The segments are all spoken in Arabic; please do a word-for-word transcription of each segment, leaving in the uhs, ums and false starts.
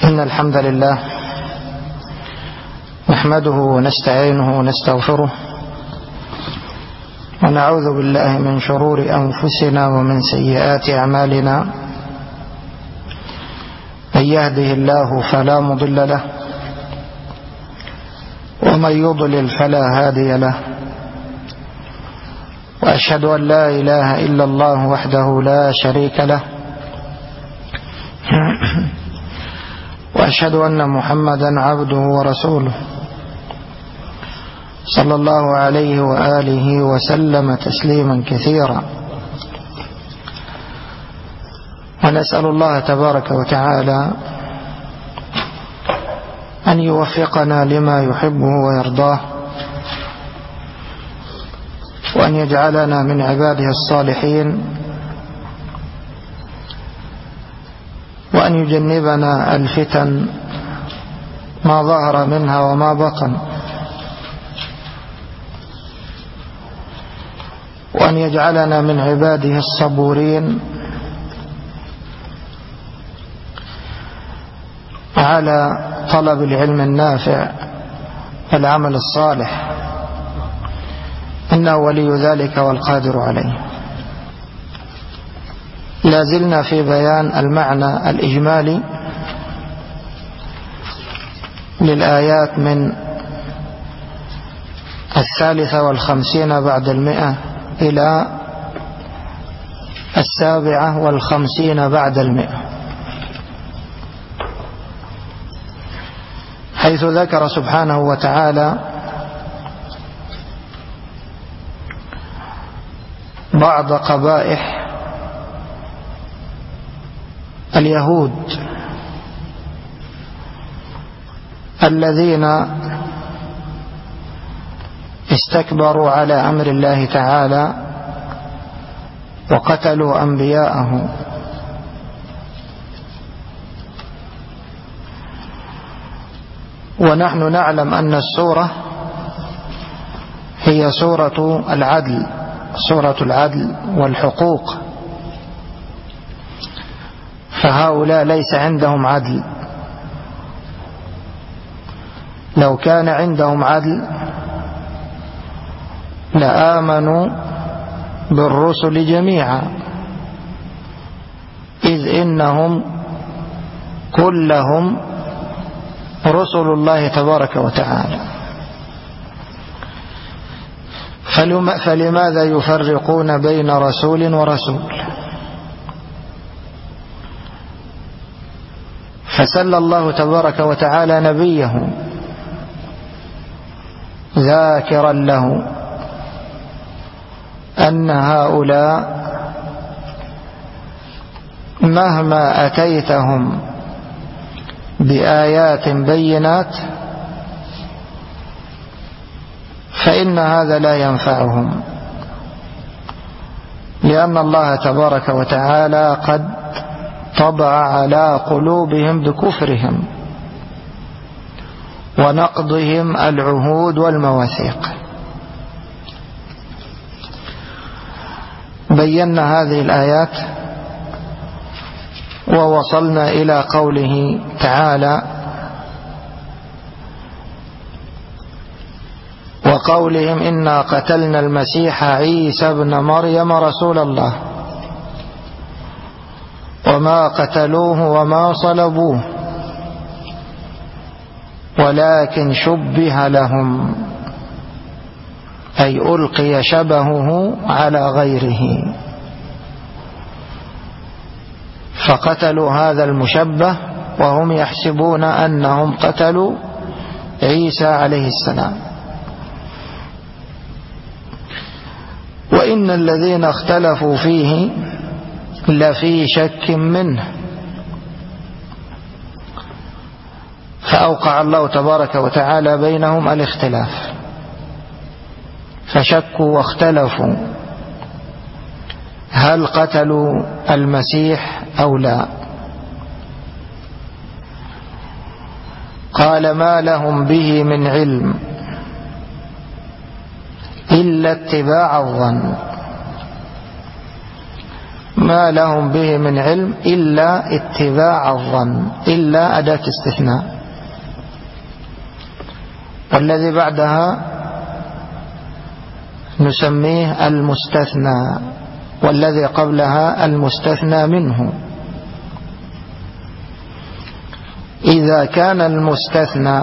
إن الحمد لله نحمده ونستعينه ونستغفره ونعوذ بالله من شرور أنفسنا ومن سيئات أعمالنا. من يهده الله فلا مضل له ومن يضلل فلا هادي له، وأشهد أن لا إله إلا الله وحده لا شريك له، وأشهد أن محمدا عبده ورسوله صلى الله عليه وآله وسلم تسليما كثيرا. ونسأل الله تبارك وتعالى أن يوفقنا لما يحبه ويرضاه، وأن يجعلنا من عباده الصالحين، وأن يجنبنا الفتن ما ظهر منها وما بطن، وأن يجعلنا من عباده الصبورين على طلب العلم النافع والعمل الصالح، إنه ولي ذلك والقادر عليه. لازلنا في بيان المعنى الإجمالي للآيات من الثالثة والخمسين بعد المئة إلى السابعة والخمسين بعد المئة، حيث ذكر سبحانه وتعالى بعض قبائح اليهود الذين استكبروا على أمر الله تعالى وقتلوا أنبياءه. ونحن نعلم أن السورة هي سورة العدل، سورة العدل والحقوق، فهؤلاء ليس عندهم عدل. لو كان عندهم عدل لآمنوا بالرسل جميعا، إذ إنهم كلهم رسل الله تبارك وتعالى. فلماذا يفرقون بين رسول ورسول؟ فسل الله تبارك وتعالى نبيه ذاكرا له أن هؤلاء مهما أتيتهم بآيات بينات فإن هذا لا ينفعهم، لأن الله تبارك وتعالى قد طبع على قلوبهم بكفرهم ونقضهم العهود والمواثيق. بينا هذه الآيات ووصلنا إلى قوله تعالى: وقولهم إنا قتلنا المسيح عيسى ابن مريم رسول الله وما قتلوه وما صلبوه ولكن شبه لهم، أي ألقي شبهه على غيره، فقتلوا هذا المشبه وهم يحسبون أنهم قتلوا عيسى عليه السلام. وإن الذين اختلفوا فيه لفي شك منه، فأوقع الله تبارك وتعالى بينهم الاختلاف، فشكوا واختلفوا هل قتلوا المسيح أو لا. قال ما لهم به من علم إلا اتباع الظن، ما لهم به من علم إلا اتباع الظن، إلا أداة استثناء. والذي بعدها نسميه المستثنى، والذي قبلها المستثنى منه. إذا كان المستثنى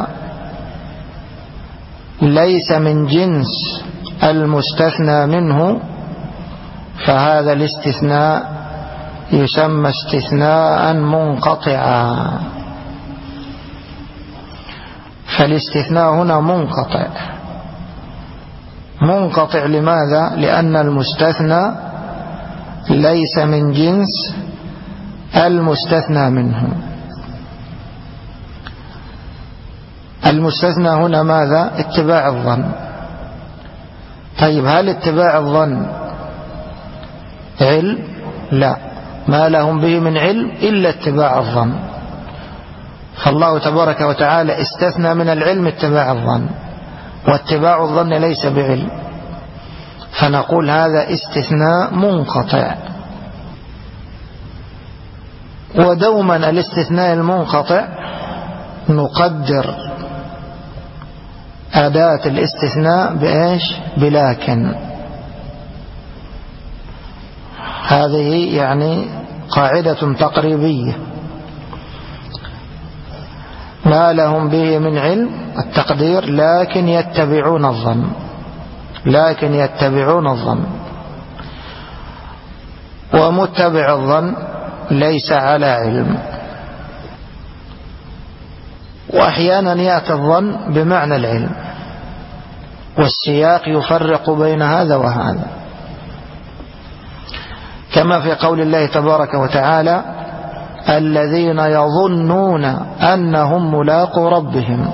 ليس من جنس المستثنى منه فهذا الاستثناء يسمى استثناء منقطعا. فالاستثناء هنا منقطع. منقطع لماذا؟ لأن المستثنى ليس من جنس المستثنى منه. المستثنى هنا ماذا؟ اتباع الظن. طيب هل اتباع الظن علم؟ لا، ما لهم به من علم إلا اتباع الظن. فالله تبارك وتعالى استثنى من العلم اتباع الظن، واتباع الظن ليس بعلم، فنقول هذا استثناء منقطع. ودوما الاستثناء المنقطع نقدر أداة الاستثناء بإيش؟ بلكن. هذه يعني قاعدة تقريبية. ما لهم به من علم التقدير لكن يتبعون الظن، لكن يتبعون الظن. ومتبع الظن ليس على علم. وأحيانا يأتي الظن بمعنى العلم، والسياق يفرق بين هذا وهذا، كما في قول الله تبارك وتعالى: الذين يظنون أنهم ملاقو ربهم،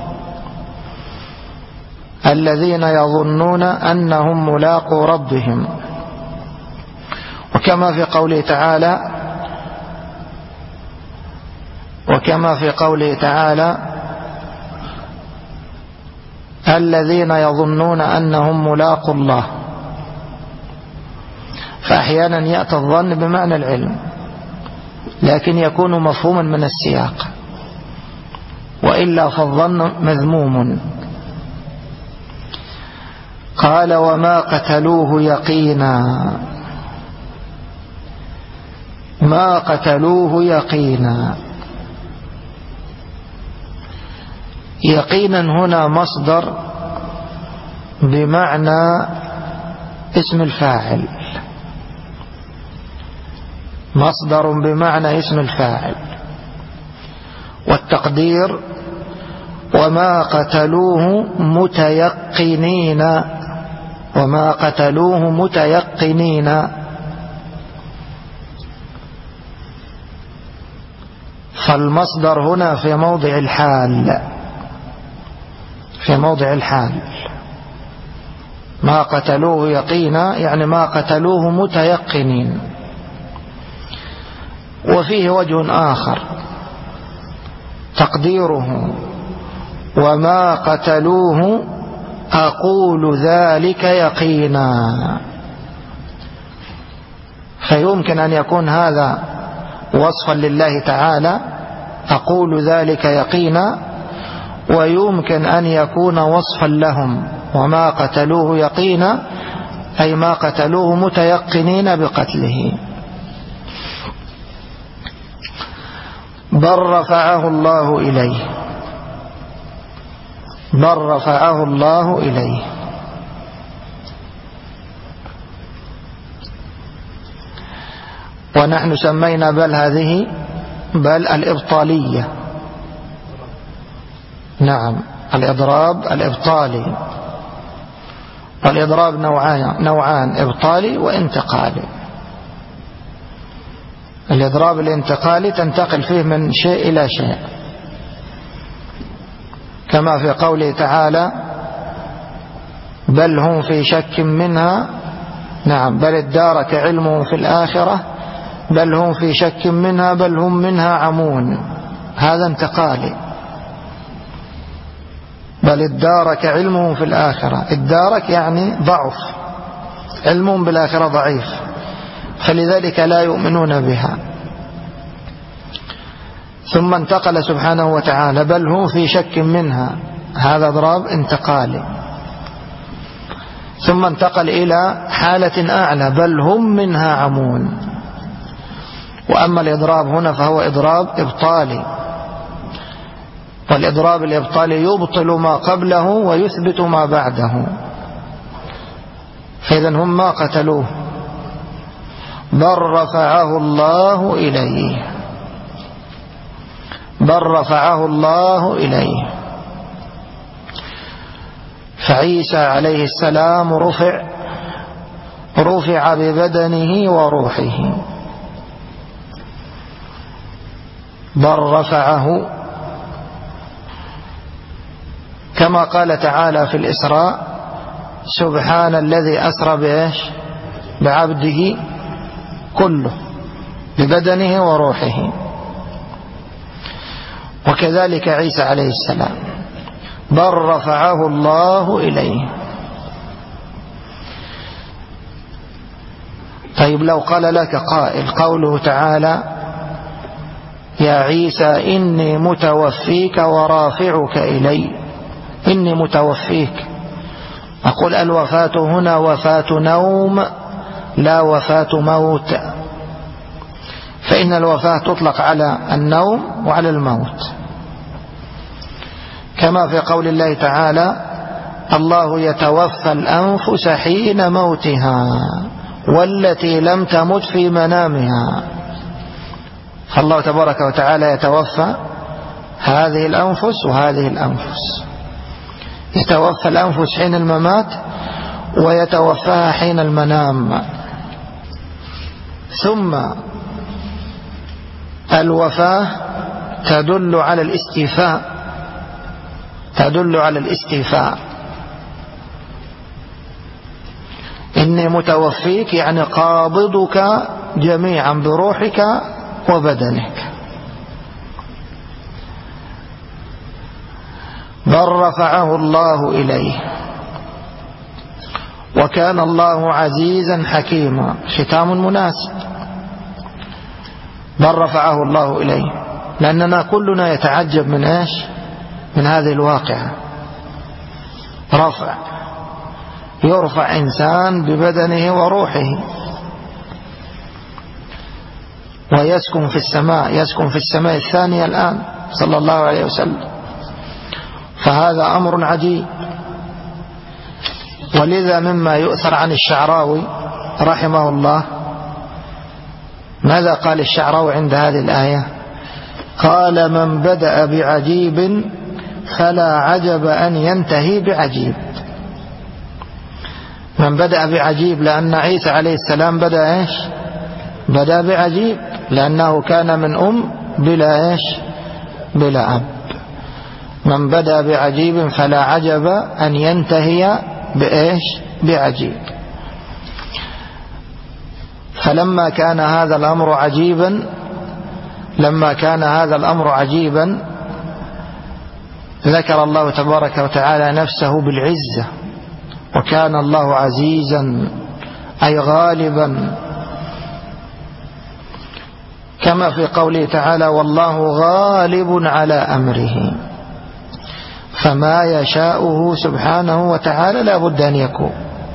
الذين يظنون أنهم ملاقو ربهم. وكما في قوله تعالى وكما في قوله تعالى الذين يظنون أنهم ملاقو الله. فأحيانا يأتي الظن بمعنى العلم، لكن يكون مفهوما من السياق، وإلا فالظن مذموم. قال: وما قتلوه يقينا. ما قتلوه يقينا. يقينا هنا مصدر بمعنى اسم الفاعل، مصدر بمعنى اسم الفاعل. والتقدير: وما قتلوه متيقنين، وما قتلوه متيقنين. فالمصدر هنا في موضع الحال، في موضع الحال. ما قتلوه يقينا يعني ما قتلوه متيقنين. وفيه وجه آخر تقديره: وما قتلوه أقول ذلك يقينا. فيمكن أن يكون هذا وصفا لله تعالى، أقول ذلك يقينا، ويمكن أن يكون وصفا لهم، وما قتلوه يقينا أي ما قتلوه متيقنين بقتله. بل رفعه الله إليه، بل رفعه الله إليه. ونحن سمينا بل هذه بل الإبطالية. نعم، الإضراب الإبطالي. والإضراب نوعان, نوعان إبطالي وانتقالي. الإضراب الانتقالي تنتقل فيه من شيء إلى شيء، كما في قوله تعالى: بل هم في شك منها. نعم، بل ادارك علمهم في الآخرة، بل هم في شك منها، بل هم منها عمون. هذا انتقالي. بل ادارك علمهم في الآخرة، ادارك يعني ضعف، علمهم بالآخرة ضعيف، فلذلك لا يؤمنون بها. ثم انتقل سبحانه وتعالى بل هم في شك منها، هذا إضراب انتقالي. ثم انتقل إلى حالة أعلى بل هم منها عمون. وأما الإضراب هنا فهو إضراب إبطالي، والإضراب الإبطالي يبطل ما قبله ويثبت ما بعده. فإذا هم ما قتلوه بل رفعه الله إليه، بل رفعه الله إليه. فعيسى عليه السلام رفع رفع ببدنه وروحه، بل رفعه كما قال تعالى في الإسراء: سبحان الذي أسرى بإيش؟ بعبده كله ببدنه وروحه. وكذلك عيسى عليه السلام بل رفعه الله إليه. طيب لو قال لك قائل قوله تعالى: يا عيسى إني متوفيك ورافعك إلي، إني متوفيك، أقول الوفاة هنا وفاة نوم لا وفاة موت، فإن الوفاة تطلق على النوم وعلى الموت، كما في قول الله تعالى: الله يتوفى الأنفس حين موتها والتي لم تمت في منامها. فالله تبارك وتعالى يتوفى هذه الأنفس وهذه الأنفس، يتوفى الأنفس حين الممات ويتوفاها حين المنام. ثم الوفاة تدل على الاستيفاء، تدل على الاستيفاء. إني متوفيك يعني قابضك جميعا بروحك وبدنك. بل رفعه الله إليه وكان الله عزيزا حكيما. ختام مناسب. بل رفعه الله إليه، لأننا كلنا يتعجب من إيش؟ من هذه الواقعة. رفع، يرفع إنسان ببدنه وروحه ويسكن في السماء، يسكن في السماء الثانية الآن صلى الله عليه وسلم. فهذا أمر عجيب. ولذا مما يؤثر عن الشعراوي رحمه الله، ماذا قال الشعراوي عند هذه الآية؟ قال: من بدأ بعجيب فلا عجب أن ينتهي بعجيب. من بدأ بعجيب، لأن عيسى عليه السلام بدأ إيش؟ بدأ بعجيب، لأنه كان من أم بلا إيش؟ بلا أب. من بدأ بعجيب فلا عجب أن ينتهي بإيش؟ بعجيب. فلما كان هذا الأمر عجيبا لما كان هذا الأمر عجيبا ذكر الله تبارك وتعالى نفسه بالعزة، وكان الله عزيزا أي غالبا، كما في قوله تعالى: والله غالب على أمره، فما يشاءه سبحانه وتعالى لا بد أن يكون.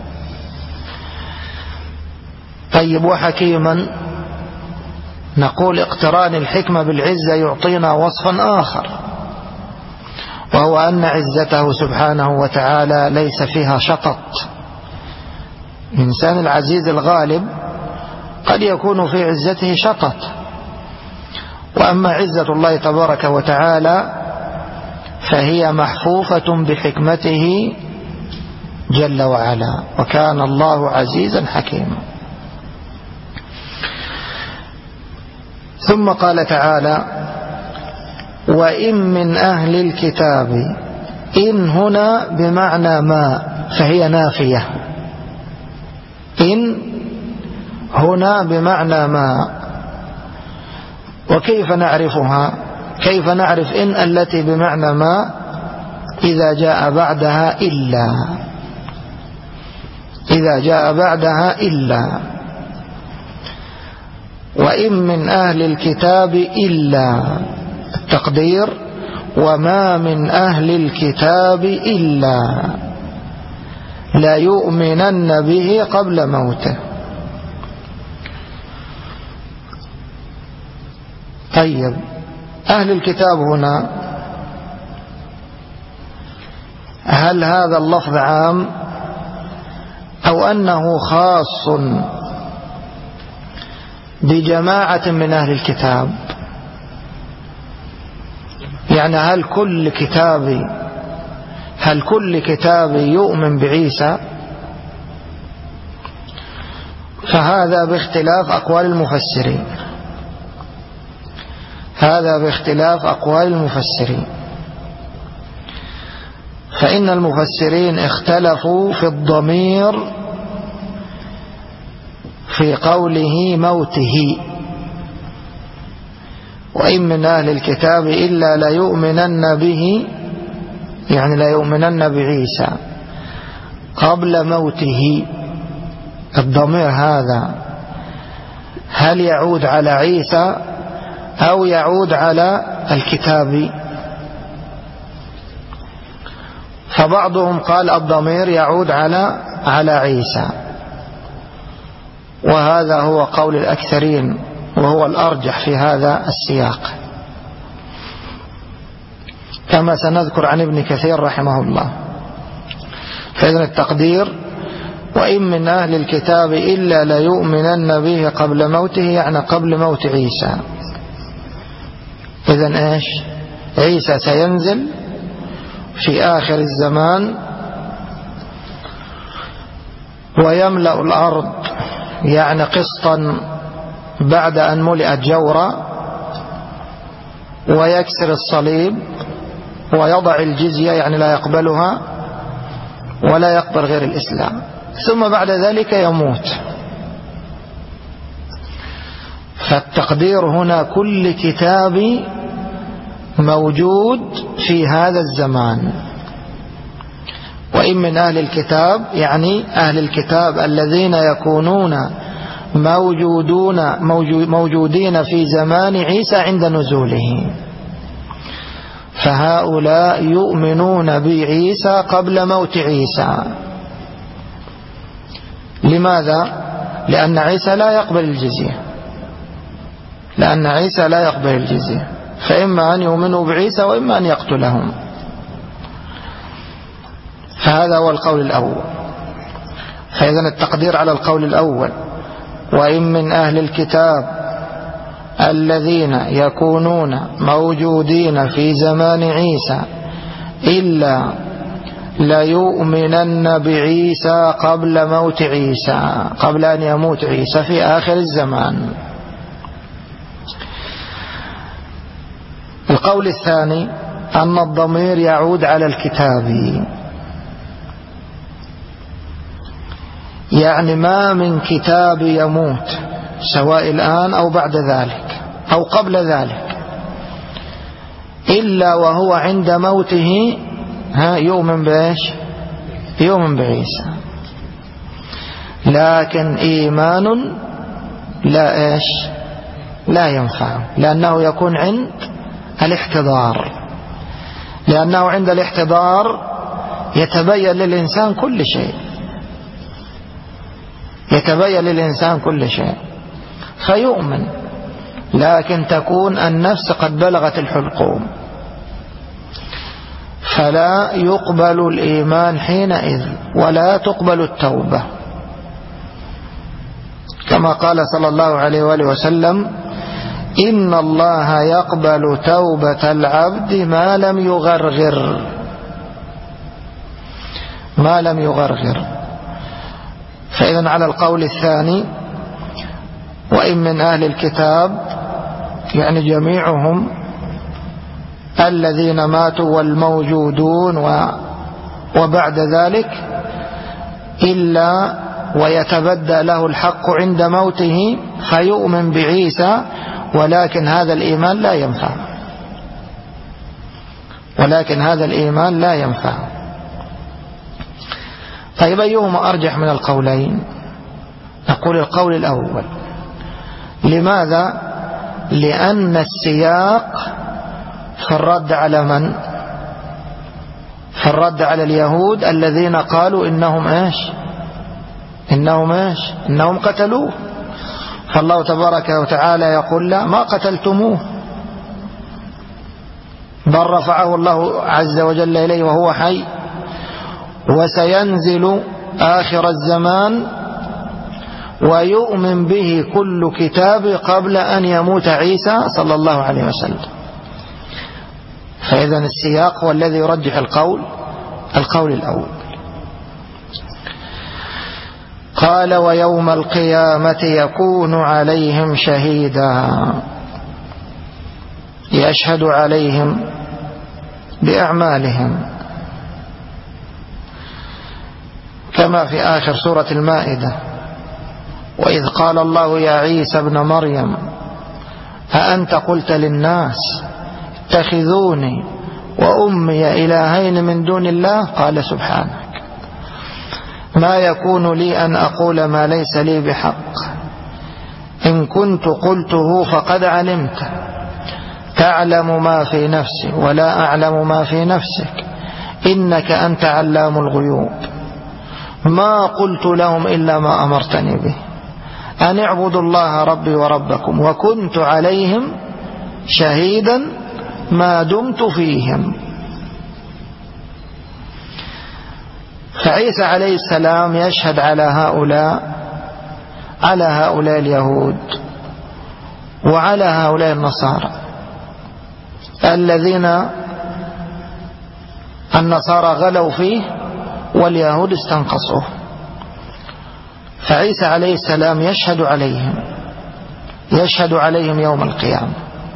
طيب، وحكيما، نقول اقتران الحكمة بالعزة يعطينا وصفا آخر، وهو أن عزته سبحانه وتعالى ليس فيها شطط. الإنسان العزيز الغالب قد يكون في عزته شطط، وأما عزة الله تبارك وتعالى فهي محفوفة بحكمته جل وعلا، وكان الله عزيزا حكيما. ثم قال تعالى: وإن من أهل الكتاب، إن هنا بمعنى ما، فهي نافية. إن هنا بمعنى ما، وكيف نعرفها؟ كيف نعرف إن التي بمعنى ما إذا جاء بعدها إلا؟ إذا جاء بعدها إلا وإن من أهل الكتاب إلا، التقدير وما من أهل الكتاب إلا لا يؤمنن به قبل موته. طيب، أهل الكتاب هنا هل هذا اللفظ عام أو أنه خاص بجماعة من أهل الكتاب؟ يعني هل كل كتاب هل كل كتاب يؤمن بعيسى؟ فهذا باختلاف أقوال المفسرين، هذا باختلاف أقوال المفسرين. فإن المفسرين اختلفوا في الضمير في قوله موته، وإن من أهل الكتاب إلا لا يؤمنن به، يعني لا يؤمنن بعيسى قبل موته. الضمير هذا هل يعود على عيسى أو يعود على الكتاب؟ فبعضهم قال الضمير يعود على على عيسى، وهذا هو قول الأكثرين وهو الأرجح في هذا السياق، كما سنذكر عن ابن كثير رحمه الله. فإذن التقدير وإن من أهل الكتاب إلا ليؤمنن به قبل موته، يعني قبل موت عيسى. إذن إيش؟ عيسى سينزل في آخر الزمان ويملأ الأرض يعني قسطا بعد أن ملئت جورا، ويكسر الصليب ويضع الجزية يعني لا يقبلها ولا يقبل غير الإسلام، ثم بعد ذلك يموت. فالتقدير هنا كل كتاب موجود في هذا الزمان. وإن من أهل الكتاب يعني أهل الكتاب الذين يكونون موجودون موجودين في زمان عيسى عند نزوله، فهؤلاء يؤمنون بعيسى قبل موت عيسى. لماذا؟ لأن عيسى لا يقبل الجزية، لأن عيسى لا يقبل الجزية، فإما أن يؤمنوا بعيسى وإما أن يقتلهم. فهذا هو القول الأول. فإذن التقدير على القول الأول، وإن من أهل الكتاب الذين يكونون موجودين في زمان عيسى إلا ليؤمنن بعيسى قبل موت عيسى، قبل أن يموت عيسى في آخر الزمان. القول الثاني أن الضمير يعود على الكتاب، يعني ما من كتاب يموت سواء الآن أو بعد ذلك أو قبل ذلك إلا وهو عند موته ها يؤمن بإيش؟ يؤمن بعيسى، لكن إيمان لا إيش؟ لا ينفع، لأنه يكون عند الاحتضار، لأنه عند الاحتضار يتبين للإنسان كل شيء، يتبين للإنسان كل شيء فيؤمن، لكن تكون النفس قد بلغت الحلقوم، فلا يقبل الإيمان حينئذ ولا تقبل التوبة، كما قال صلى الله عليه وآله وسلم: إن الله يقبل توبة العبد ما لم يغرغر، ما لم يغرغر. فإذن على القول الثاني وإن من أهل الكتاب يعني جميعهم الذين ماتوا والموجودون وبعد ذلك إلا ويتبدى له الحق عند موته فيؤمن بعيسى، ولكن هذا الإيمان لا ينفع، ولكن هذا الإيمان لا ينفع. طيب أيهما أرجح من القولين؟ نقول القول الأول، لماذا؟ لأن السياق في الرد على من؟ في الرد على اليهود الذين قالوا إنهم إيش إنهم إيش إنهم قتلوه. فالله تبارك وتعالى يقول لا، ما قتلتموه، بل رفعه الله عز وجل إليه وهو حي، وسينزل آخر الزمان ويؤمن به كل كتاب قبل أن يموت عيسى صلى الله عليه وسلم. فإذن السياق هو الذي يرجح القول القول الأول. قال ويوم القيامة يكون عليهم شهيدا، يشهد عليهم بأعمالهم، كما في آخر سورة المائدة: وإذ قال الله يا عيسى ابن مريم أأنت قلت للناس اتخذوني وأمي إلهين من دون الله؟ قال سبحانك ما يكون لي أن أقول ما ليس لي بحق، إن كنت قلته فقد علمت، تعلم ما في نفسي ولا أعلم ما في نفسك، إنك أنت علام الغيوب. ما قلت لهم إلا ما أمرتني به، أن اعبدوا الله ربي وربكم، وكنت عليهم شهيدا ما دمت فيهم. فعيسى عليه السلام يشهد على هؤلاء على هؤلاء اليهود وعلى هؤلاء النصارى الذين النصارى غلوا فيه واليهود استنقصوه. فعيسى عليه السلام يشهد عليهم يشهد عليهم يوم القيامة.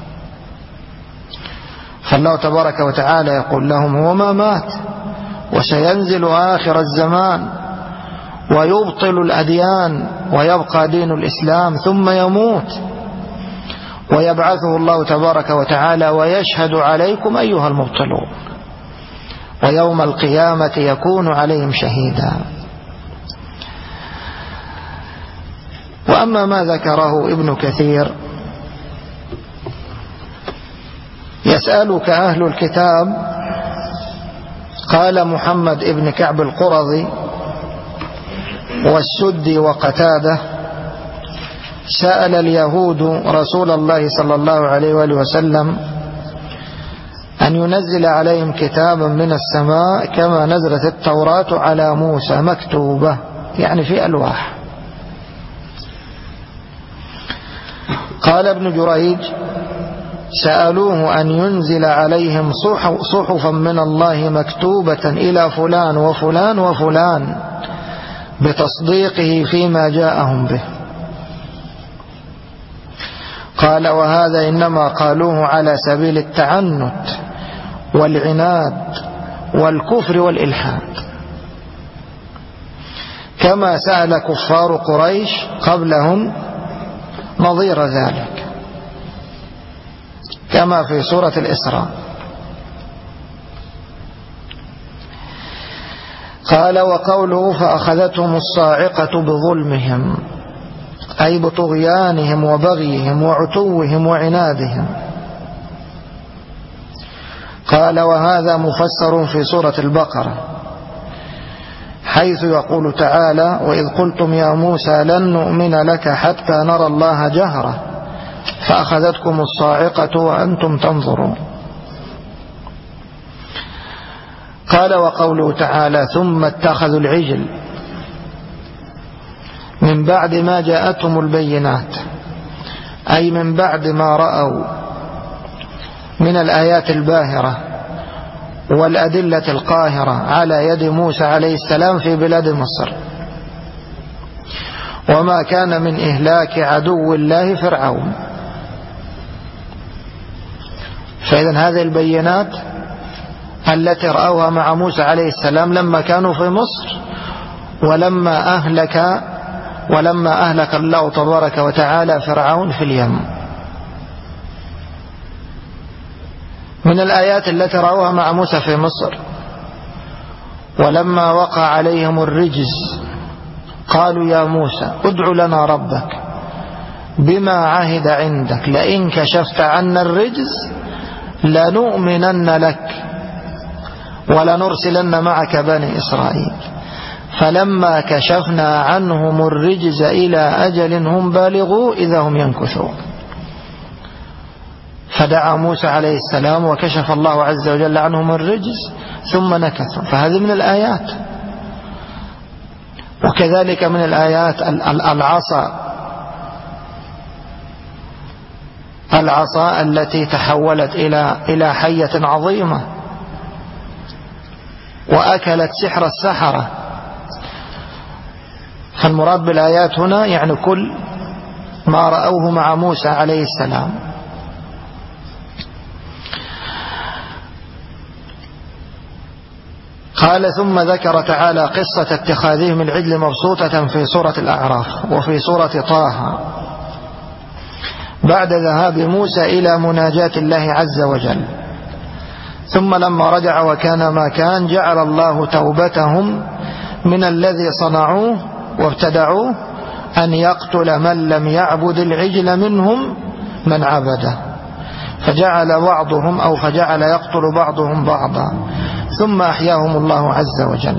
فالله تبارك وتعالى يقول لهم هو ما مات، وسينزل آخر الزمان ويبطل الأديان ويبقى دين الإسلام، ثم يموت ويبعثه الله تبارك وتعالى ويشهد عليكم أيها المبطلون، ويوم القيامة يكون عليهم شهيدا. وأما ما ذكره ابن كثير: يسألك أهل الكتاب، قال محمد ابن كعب القرظي والسدي وقتاده: سأل اليهود رسول الله صلى الله عليه وآله وسلم أن ينزل عليهم كتابا من السماء كما نزلت التوراة على موسى مكتوبة، يعني في ألواح. قال ابن جريج: سألوه أن ينزل عليهم صحفا من الله مكتوبة إلى فلان وفلان وفلان بتصديقه فيما جاءهم به. قال: وهذا إنما قالوه على سبيل التعنت والعناد والكفر والإلحاد، كما سأل كفار قريش قبلهم نظير ذلك، كما في سورة الإسراء. قال: وقوله فأخذتهم الصاعقة بظلمهم، أي بطغيانهم وبغيهم وعتوهم وعنادهم. قال: وهذا مفسر في سورة البقرة، حيث يقول تعالى: وإذ قلتم يا موسى لن نؤمن لك حتى نرى الله جهرة فأخذتكم الصاعقة وأنتم تنظرون. قال: وقوله تعالى: ثم اتخذوا العجل من بعد ما جاءتهم البينات، أي من بعد ما رأوا من الآيات الباهرة والأدلة القاهرة على يد موسى عليه السلام في بلاد مصر، وما كان من إهلاك عدو الله فرعون. فإذن هذه البينات التي رأوها مع موسى عليه السلام لما كانوا في مصر، ولما أهلك ولما أهلك الله تبارك وتعالى فرعون في اليم. من الآيات التي رأوها مع موسى في مصر: ولما وقع عليهم الرجز قالوا يا موسى ادع لنا ربك بما عهد عندك لئن كشفت عنا الرجز لنؤمنن لك ولنرسلن معك بني إسرائيل فلما كشفنا عنهم الرجز إلى أجل هم بالغوا إذا هم ينكثون. فدعا موسى عليه السلام وكشف الله عز وجل عنهم الرجز ثم نكثوا. فهذه من الآيات. وكذلك من الآيات العصا العصا التي تحولت إلى إلى حية عظيمة وأكلت سحر السحرة. فالمراد بالآيات هنا يعني كل ما رأوه مع موسى عليه السلام. قال ثم ذكر تعالى قصة اتخاذهم العجل مبسوطة في سورة الأعراف وفي سورة طه بعد ذهاب موسى إلى مناجاة الله عز وجل. ثم لما رجع وكان ما كان جعل الله توبتهم من الذي صنعوه وابتدعوه أن يقتل من لم يعبد العجل منهم من عبده، فجعل بعضهم أو فجعل يقتل بعضهم بعضا ثم أحياهم الله عز وجل.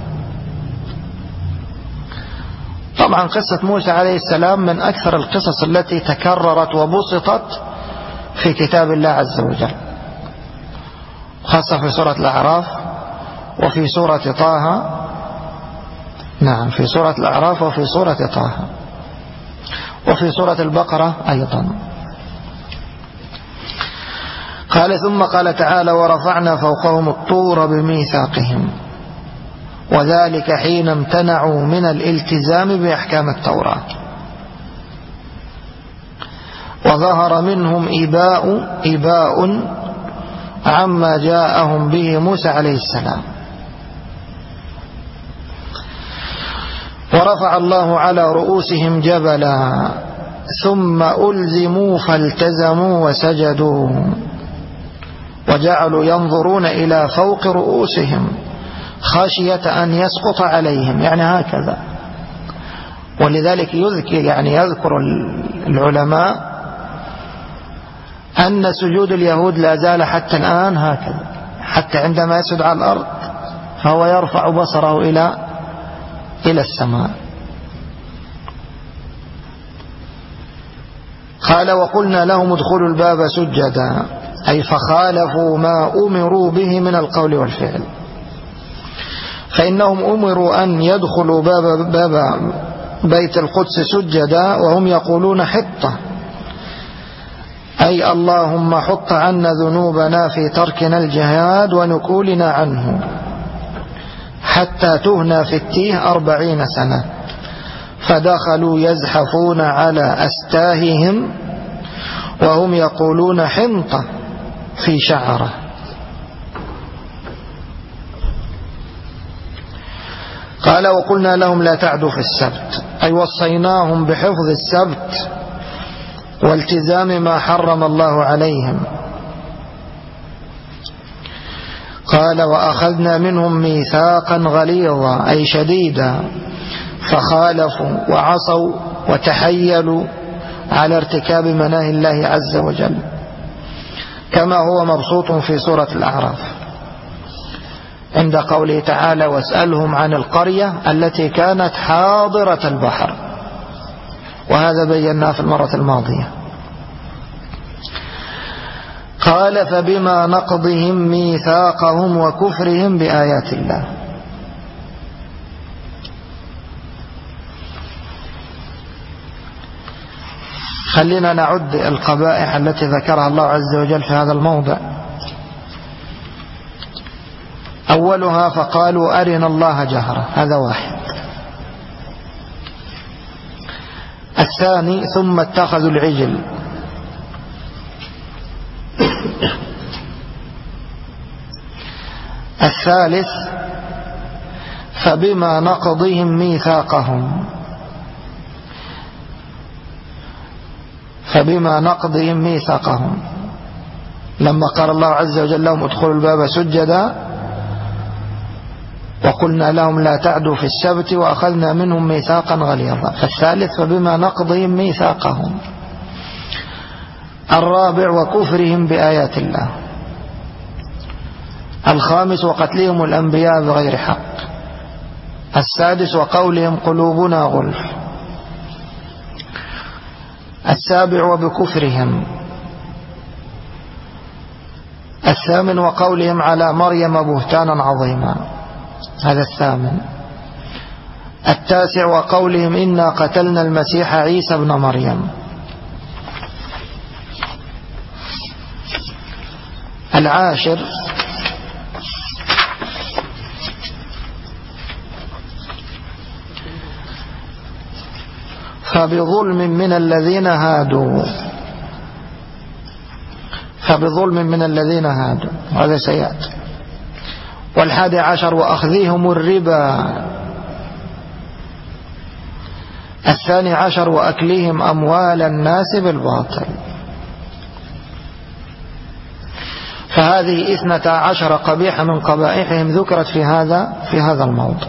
طبعا قصة موسى عليه السلام من أكثر القصص التي تكررت وبسطت في كتاب الله عز وجل، خاصة في سورة الأعراف وفي سورة طه. نعم في سورة الأعراف وفي سورة طه وفي سورة البقرة أيضا. قال ثم قال تعالى ورفعنا فوقهم الطور بميثاقهم وذلك حين امتنعوا من الالتزام بأحكام التوراة وظهر منهم إباء إباء عما جاءهم به موسى عليه السلام. ورفع الله على رؤوسهم جبلا ثم ألزموا فالتزموا وسجدوا وجعلوا ينظرون إلى فوق رؤوسهم خشية أن يسقط عليهم، يعني هكذا. ولذلك يذكر يعني يذكر العلماء أن سجود اليهود لا زال حتى الآن هكذا، حتى عندما يسجد على الأرض فهو يرفع بصره إلى إلى السماء. قال وقلنا لهم ادخلوا الباب سجدا أي فخالفوا ما أمروا به من القول والفعل، فإنهم أمروا أن يدخلوا باب, باب بيت القدس سجدا وهم يقولون حطة أي اللهم حط عنا ذنوبنا في تركنا الجهاد ونكولنا عنه حتى تهنا في التيه أربعين سنة. فدخلوا يزحفون على أستاههم وهم يقولون حنطة في شعره. قال وقلنا لهم لا تعدوا في السبت أي وصيناهم بحفظ السبت والتزام ما حرم الله عليهم. قال وأخذنا منهم ميثاقا غليظا أي شديدا فخالفوا وعصوا وتحيلوا على ارتكاب مناهي الله عز وجل كما هو مبسوط في سورة الأعراف عند قوله تعالى واسألهم عن القرية التي كانت حاضرة البحر، وهذا بيناه في المرة الماضية. قال فبما نقضهم ميثاقهم وكفرهم بآيات الله. خلينا نعد القبائح التي ذكرها الله عز وجل في هذا الموضع. أولها فقالوا أرنا الله جهرة، هذا واحد. الثاني ثم اتخذوا العجل. الثالث فبما نقضهم ميثاقهم فبما نقضهم ميثاقهم لما قال الله عز وجل لهم ادخلوا الباب سجدا وقلنا لهم لا تعدوا في السبت وأخذنا منهم ميثاقا غليظا. فالثالث فبما نقضهم ميثاقهم. الرابع وكفرهم بآيات الله. الخامس وقتلهم الأنبياء بغير حق. السادس وقولهم قلوبنا غلف. السابع وبكفرهم. الثامن وقولهم على مريم بهتانا عظيما، هذا الثامن. التاسع وقولهم إنا قتلنا المسيح عيسى ابن مريم. العاشر فبظلم من الذين هادوا. فبظلم من الذين هادوا هذا سيأتي. والحادي عشر وأخذهم الربا. الثاني عشر وأكلهم أموال الناس بالباطل. فهذه اثنتا عشر قبيحة من قبائحهم ذكرت في هذا في هذا الموضع.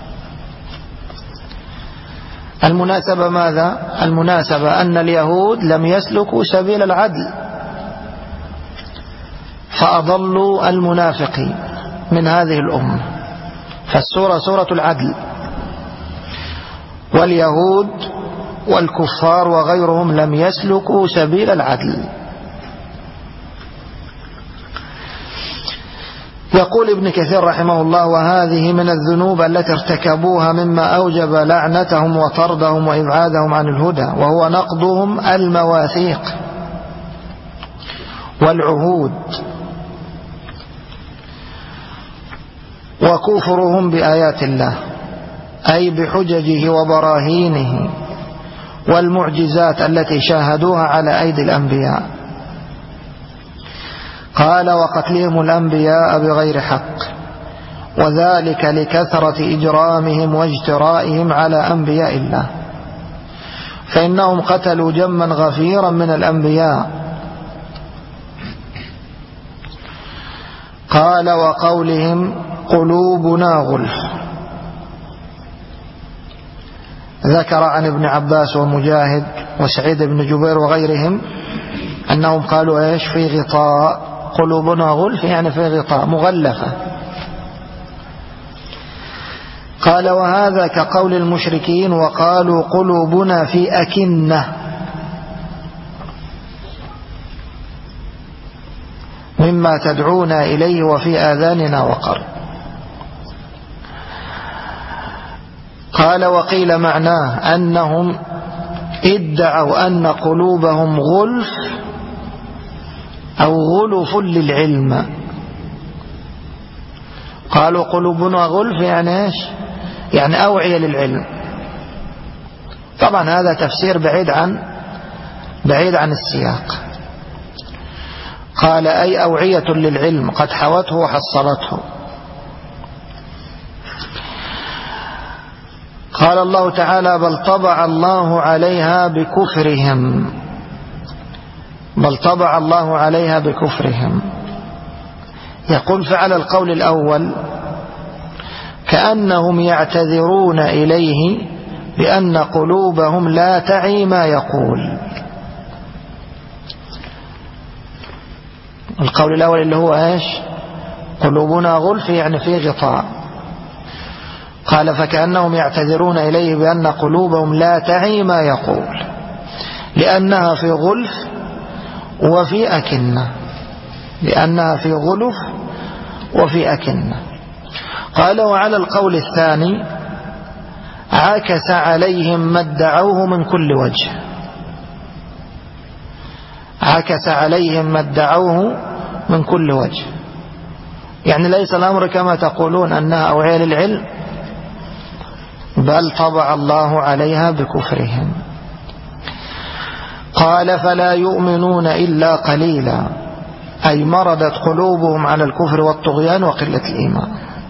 المناسبة ماذا؟ المناسبة أن اليهود لم يسلكوا سبيل العدل فأضلوا المنافقين من هذه الأمة. فالسورة سورة العدل، واليهود والكفار وغيرهم لم يسلكوا سبيل العدل. يقول ابن كثير رحمه الله وهذه من الذنوب التي ارتكبوها مما أوجب لعنتهم وطردهم وإبعادهم عن الهدى، وهو نقضهم المواثيق والعهود وكفرهم بآيات الله، أي بحججه وبراهينه والمعجزات التي شاهدوها على أيدي الأنبياء. قال وقتلهم الأنبياء بغير حق، وذلك لكثرة إجرامهم واجترائهم على أنبياء الله، فإنهم قتلوا جما غفيرا من الأنبياء. قال وقولهم قلوبنا غلف. ذكر عن ابن عباس ومجاهد وسعيد بن جبير وغيرهم أنهم قالوا إيش في غطاء. قلوبنا غلف يعني في غطاء مغلفة. قال وهذا كقول المشركين وقالوا قلوبنا في أكنة مما تدعونا إليه وفي آذاننا وقر. قال وقيل معناه أنهم ادعوا أن قلوبهم غلف أو غلف للعلم. قالوا قلوبنا غلف يعني إيش؟ يعني أوعية للعلم. طبعا هذا تفسير بعيد عن بعيد عن السياق. قال أي أوعية للعلم قد حوته وحصلته. قال الله تعالى بل طبع الله عليها بكفرهم. بل طبع الله عليها بكفرهم. يقول فعلى القول الأول كأنهم يعتذرون إليه بأن قلوبهم لا تعي ما يقول. القول الأول اللي هو إيش؟ قلوبنا غلف يعني في غطاء. قال فكأنهم يعتذرون إليه بأن قلوبهم لا تعي ما يقول لأنها في غلف وفي أكنة. لأنها في غلف وفي أكنة. قال وعلى القول الثاني عكس عليهم ما ادعوه من كل وجه. عكس عليهم ما ادعوه من كل وجه، يعني ليس الأمر كما تقولون أنها أوعية للعلم، بل طبع الله عليها بكفرهم. قال فلا يؤمنون إلا قليلا، أي مرضت قلوبهم على الكفر والطغيان وقلة الإيمان.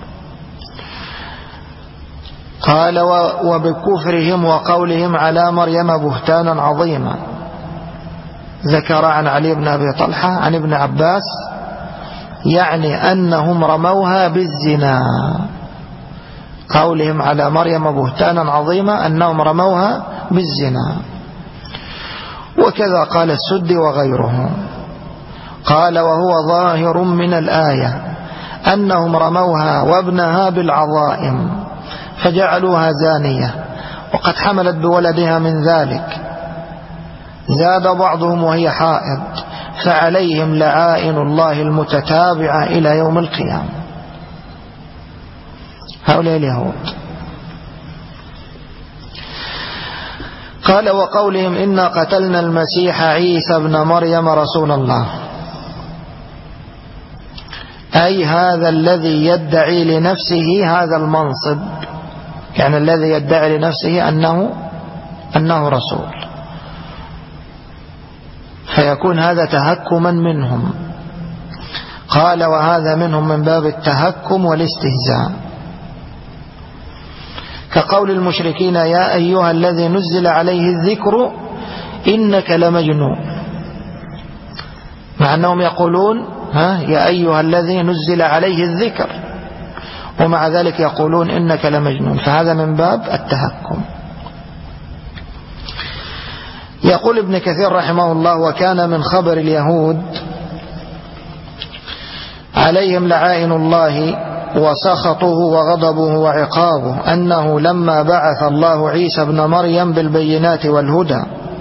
قال وبكفرهم وقولهم على مريم بهتانا عظيما. ذكر عن علي بن أبي طلحة عن ابن عباس يعني أنهم رموها بالزنا قولهم على مريم بهتانا عظيما أنهم رموها بالزنا. وكذا قال السدي وغيره. قال وهو ظاهر من الآية أنهم رموها وابنها بالعظائم فجعلوها زانية وقد حملت بولدها من ذلك. زاد بعضهم وهي حائض فعليهم لعائن الله المتتابعة إلى يوم القيامة. هؤلاء اليهود. قال وقولهم إنا قتلنا المسيح عيسى ابن مريم رسول الله، أي هذا الذي يدعي لنفسه هذا المنصب، يعني الذي يدعي لنفسه أنه أنه رسول، فيكون هذا تهكما منهم. قال وهذا منهم من باب التهكم والاستهزاء، كقول المشركين يا أيها الذي نزل عليه الذكر إنك لمجنون، مع أنهم يقولون ها يا أيها الذي نزل عليه الذكر، ومع ذلك يقولون إنك لمجنون، فهذا من باب التهكم. يقول ابن كثير رحمه الله وكان من خبر اليهود عليهم لعائن الله وسخطه وغضبه وعقابه أنه لما بعث الله عيسى ابن مريم بالبينات والهدى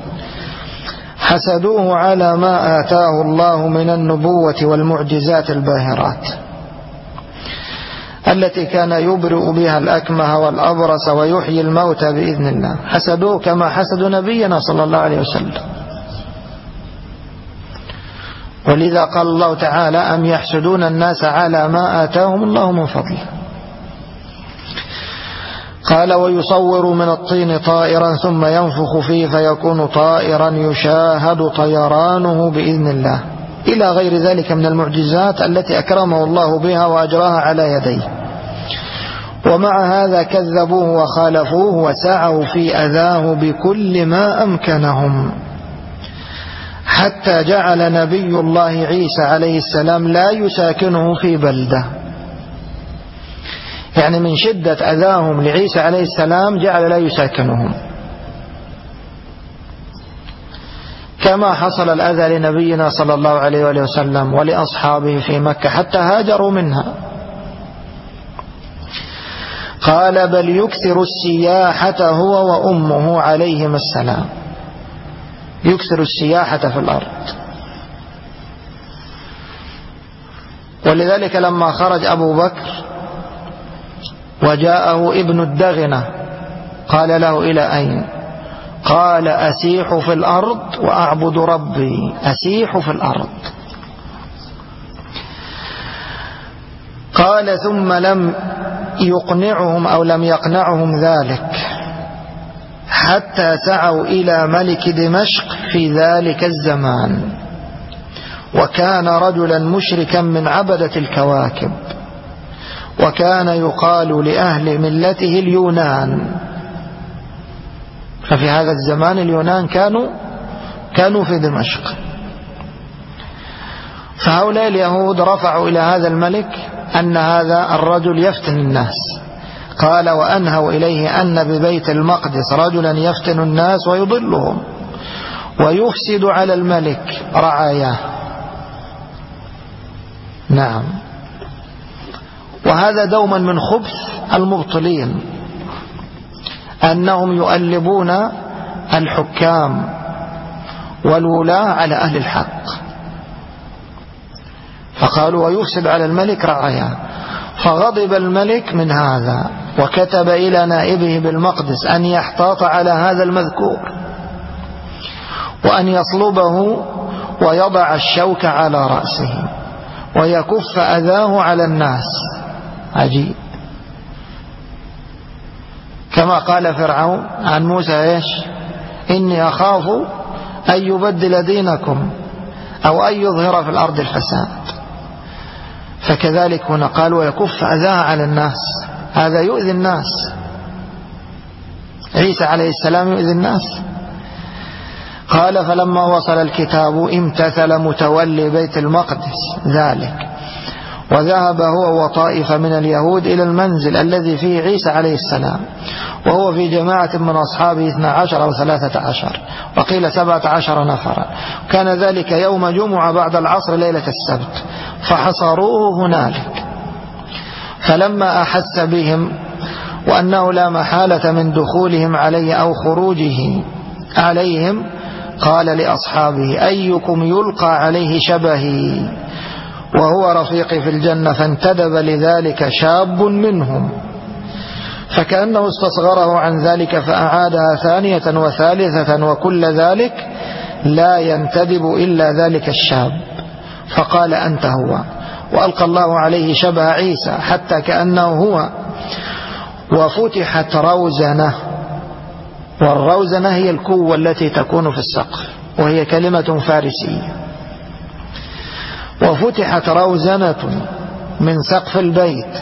حسدوه على ما آتاه الله من النبوة والمعجزات الباهرات التي كان يبرئ بها الأكمه والأبرص ويحيي الموتى بإذن الله. حسدوه كما حسدوا نبينا صلى الله عليه وسلم، ولذا قال الله تعالى أم يحسدون الناس على ما آتاهم الله من فضله. قال ويصور من الطين طائرا ثم ينفخ فيه فيكون طائرا يشاهد طيرانه بإذن الله، إلى غير ذلك من المعجزات التي أكرمه الله بها وأجراها على يديه. ومع هذا كذبوه وخالفوه وسعوا في أذاه بكل ما أمكنهم، حتى جعل نبي الله عيسى عليه السلام لا يساكنه في بلدة، يعني من شدة أذاهم لعيسى عليه السلام جعل لا يساكنهم، كما حصل الأذى لنبينا صلى الله عليه وآله وسلم ولأصحابه في مكة حتى هاجروا منها. قال بل يكثر السياحة هو وأمه عليهم السلام، يكثر السياحة في الأرض. ولذلك لما خرج أبو بكر وجاءه ابن الدغنة قال له إلى أين؟ قال أسيح في الأرض وأعبد ربي، أسيح في الأرض. قال ثم لم يقنعهم أو لم يقنعهم ذلك حتى سعوا إلى ملك دمشق في ذلك الزمان، وكان رجلا مشركا من عبدة الكواكب، وكان يقال لأهل ملته اليونان، ففي هذا الزمان اليونان كانوا كانوا في دمشق. فهؤلاء اليهود رفعوا إلى هذا الملك أن هذا الرجل يفتن الناس. قال وأنهوا إليه أن ببيت المقدس رجلا يفتن الناس ويضلهم ويفسد على الملك رعاياه. نعم، وهذا دوما من خبث المبطلين أنهم يؤلبون الحكام والولاة على أهل الحق، فقالوا ويفسد على الملك رعاياه. فغضب الملك من هذا وكتب إلى نائبه بالمقدس أن يحتاط على هذا المذكور وأن يصلبه ويضع الشوك على رأسه ويكف أذاه على الناس. عجيب، كما قال فرعون عن موسى إيش؟ إني أخاف أن يبدل دينكم أو أن يظهر في الأرض الفساد. فكذلك هنا قال ويكف أذاه على الناس، هذا يؤذي الناس. عيسى عليه السلام يؤذي الناس. قال فلما وصل الكتاب امتثل متولي بيت المقدس ذلك وذهب هو وطائفة من اليهود إلى المنزل الذي فيه عيسى عليه السلام، وهو في جماعة من أصحابه اثنى عشر أو ثلاثة عشر، وقيل سبعة عشر نفرا. كان ذلك يوم جمعة بعد العصر ليلة السبت، فحصروه هنالك. فلما أحس بهم وأنه لا محالة من دخولهم عليه أو خروجه عليهم، قال لأصحابه: أيكم يلقى عليه شبهي وهو رفيقي في الجنة؟ فانتدب لذلك شاب منهم، فكأنه استصغره عن ذلك فأعادها ثانية وثالثة، وكل ذلك لا ينتدب إلا ذلك الشاب، فقال: أنت هو. وألقى الله عليه شبه عيسى حتى كأنه هو، وفتحت روزنة. والروزنة هي الكوة التي تكون في السقف، وهي كلمة فارسية. وفتحت روزنة من سقف البيت،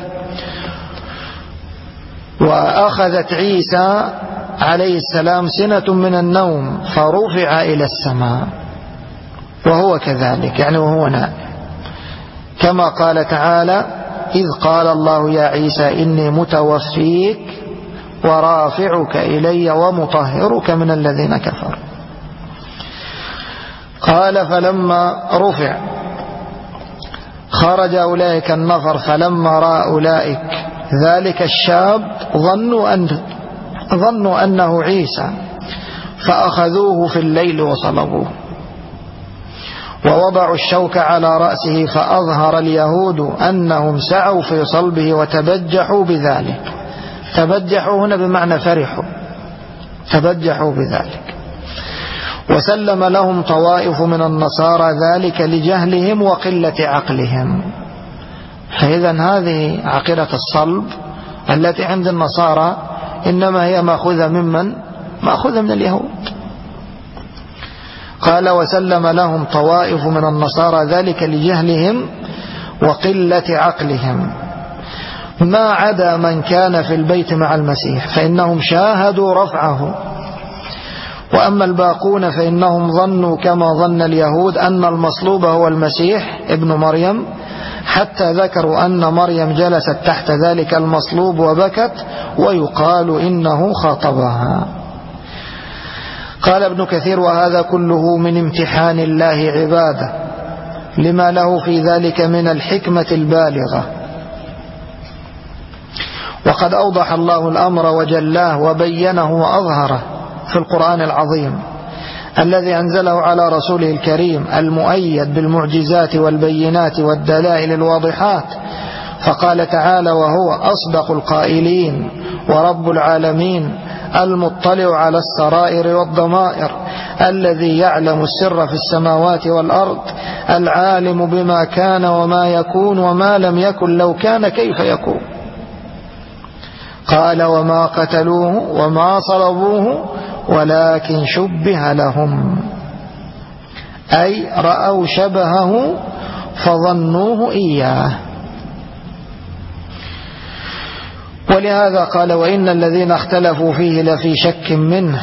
وأخذت عيسى عليه السلام سنة من النوم فرفع إلى السماء وهو كذلك، يعني وهو نائم، كما قال تعالى: إذ قال الله يا عيسى إني متوفيك ورافعك إلي ومطهرك من الذين كفروا. قال: فلما رفع خرج أولئك النفر، فلما رأى أولئك ذلك الشاب ظنوا, أن ظنوا أنه عيسى، فأخذوه في الليل وصلبوه، ووضعوا الشوك على رأسه، فأظهر اليهود أنهم سعوا في صلبه وتبجحوا بذلك. تبجحوا هنا بمعنى فرحوا، تبجحوا بذلك. وسلم لهم طوائف من النصارى ذلك لجهلهم وقلة عقلهم. فإذا هذه عقيدة الصلب التي عند النصارى إنما هي مأخوذة ممن؟ مأخوذة من اليهود. قال: وسلم لهم طوائف من النصارى ذلك لجهلهم وقلة عقلهم، ما عدا من كان في البيت مع المسيح فإنهم شاهدوا رفعه. وأما الباقون فإنهم ظنوا كما ظن اليهود أن المصلوب هو المسيح ابن مريم، حتى ذكروا أن مريم جلست تحت ذلك المصلوب وبكت، ويقال إنه خاطبها. قال ابن كثير: وهذا كله من امتحان الله عباده لما له في ذلك من الحكمة البالغة. وقد أوضح الله الأمر وجلاه وبينه وأظهره في القرآن العظيم الذي أنزله على رسوله الكريم المؤيد بالمعجزات والبينات والدلائل الواضحات. فقال تعالى: وهو أصدق القائلين ورب العالمين المطلع على السرائر والضمائر الذي يعلم السر في السماوات والأرض العالم بما كان وما يكون وما لم يكن لو كان كيف يكون. قال: وما قتلوه وما صلبوه ولكن شبه لهم، أي رأوا شبهه فظنوه إياه. ولهذا قال: وإن الذين اختلفوا فيه لفي شك منه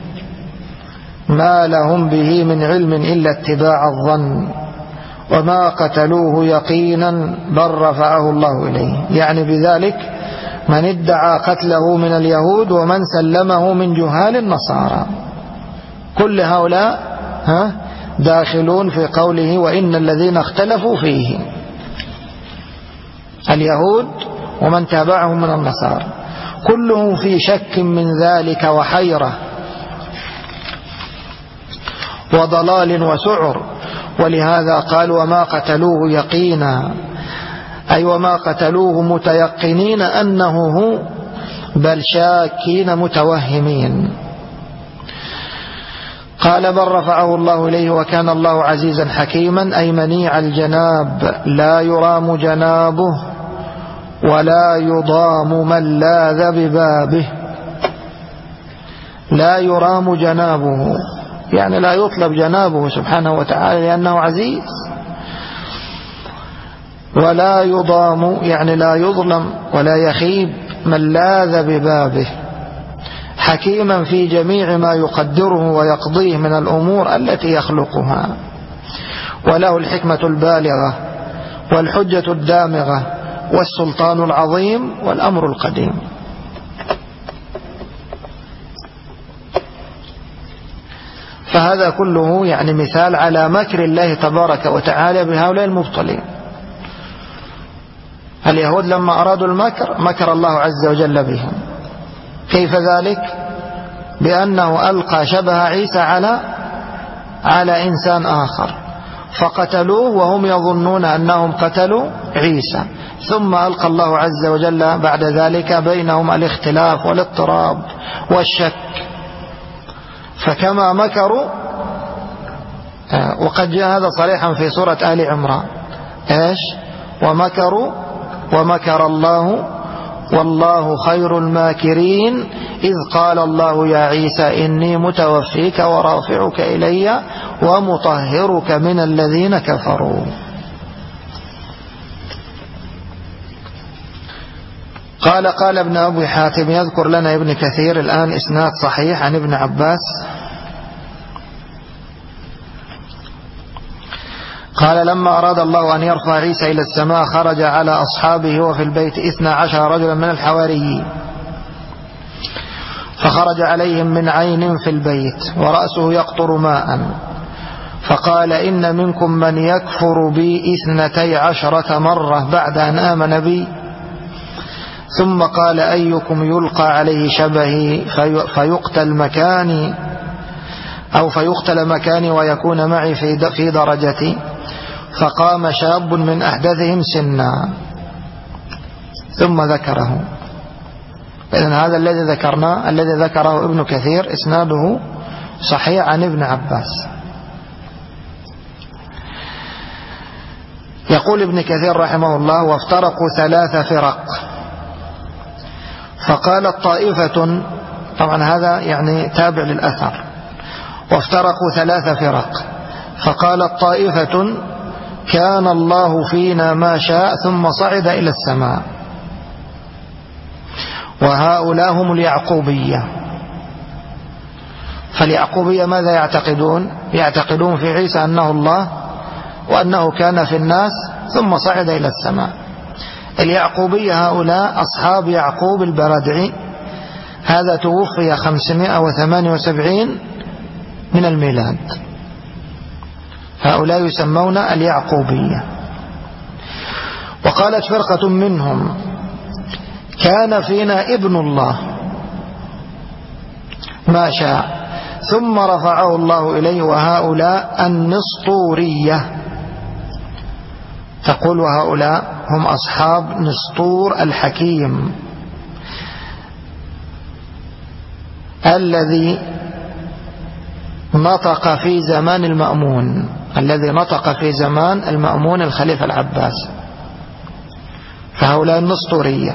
ما لهم به من علم إلا اتباع الظن وما قتلوه يقينا بل رفعه الله إليه. يعني بذلك من ادعى قتله من اليهود ومن سلمه من جهال النصارى، كل هؤلاء ها داخلون في قوله: وإن الذين اختلفوا فيه، اليهود ومن تابعهم من النصارى، كلهم في شك من ذلك وحيرة وضلال وسعر. ولهذا قال: وما قتلوه يقينا، أي وما قتلوه متيقنين أنه هو، بل شاكين متوهمين. قال: بل رفعه الله إليه وكان الله عزيزا حكيما، أي منيع الجناب لا يرام جنابه ولا يضام من لاذ ببابه. لا يرام جنابه يعني لا يطلب جنابه سبحانه وتعالى لأنه عزيز، ولا يضام يعني لا يظلم ولا يخيب من لاذ ببابه، حكيما في جميع ما يقدره ويقضيه من الأمور التي يخلقها، وله الحكمة البالغة والحجة الدامغة والسلطان العظيم والأمر القديم. فهذا كله يعني مثال على مكر الله تبارك وتعالى بهؤلاء المبطلين. اليهود لما أرادوا المكر مكر الله عز وجل بهم. كيف ذلك؟ بأنه ألقى شبه عيسى على على إنسان آخر فقتلوه وهم يظنون أنهم قتلوا عيسى، ثم ألقى الله عز وجل بعد ذلك بينهم الاختلاف والاضطراب والشك. فكما مكروا، وقد جاء هذا صريحا في سورة آل عمران، إيش؟ ومكروا ومكر الله والله خير الماكرين إذ قال الله يا عيسى إني متوفيك ورافعك إلي ومطهرك من الذين كفروا. قال قال ابن أبي حاتم، يذكر لنا ابن كثير الآن إسناد صحيح عن ابن عباس قال لما أراد الله أن يرفع عيسى إلى السماء خرج على أصحابه وفي البيت اثنا عشر رجلا من الحواريين، فخرج عليهم من عين في البيت ورأسه يقطر ماء، فقال إن منكم من يكفر بي اثنتي عشرة مرة بعد أن آمن بي، ثم قال أيكم يلقى عليه شبهي في فيقتل مكاني أو فيقتل مكاني ويكون معي في درجتي، فقام شاب من أحدثهم سنا ثم ذكره. إذن هذا الذي ذكرناه الذي ذكره ابن كثير إسناده صحيح عن ابن عباس. يقول ابن كثير رحمه الله وافترقوا ثلاث فرق، فقالت طائفة، طبعا هذا يعني تابع للأثر، وافترقوا ثلاث فرق، فقالت طائفة كان الله فينا ما شاء ثم صعد إلى السماء، وهؤلاء هم اليعقوبية. فاليعقوبية ماذا يعتقدون؟ يعتقدون في عيسى أنه الله وأنه كان في الناس ثم صعد إلى السماء. اليعقوبية هؤلاء أصحاب يعقوب البردعي، هذا توفي خمسمائة وثمانية وسبعين من الميلاد. هؤلاء يسمون اليعقوبية. وقالت فرقة منهم كان فينا ابن الله ما شاء ثم رفعه الله إليه، وهؤلاء النسطورية. تقول وهؤلاء هم أصحاب نسطور الحكيم الذي نطق في زمان المأمون الذي نطق في زمان المأمون الخليفة العباس. فهؤلاء النسطورية.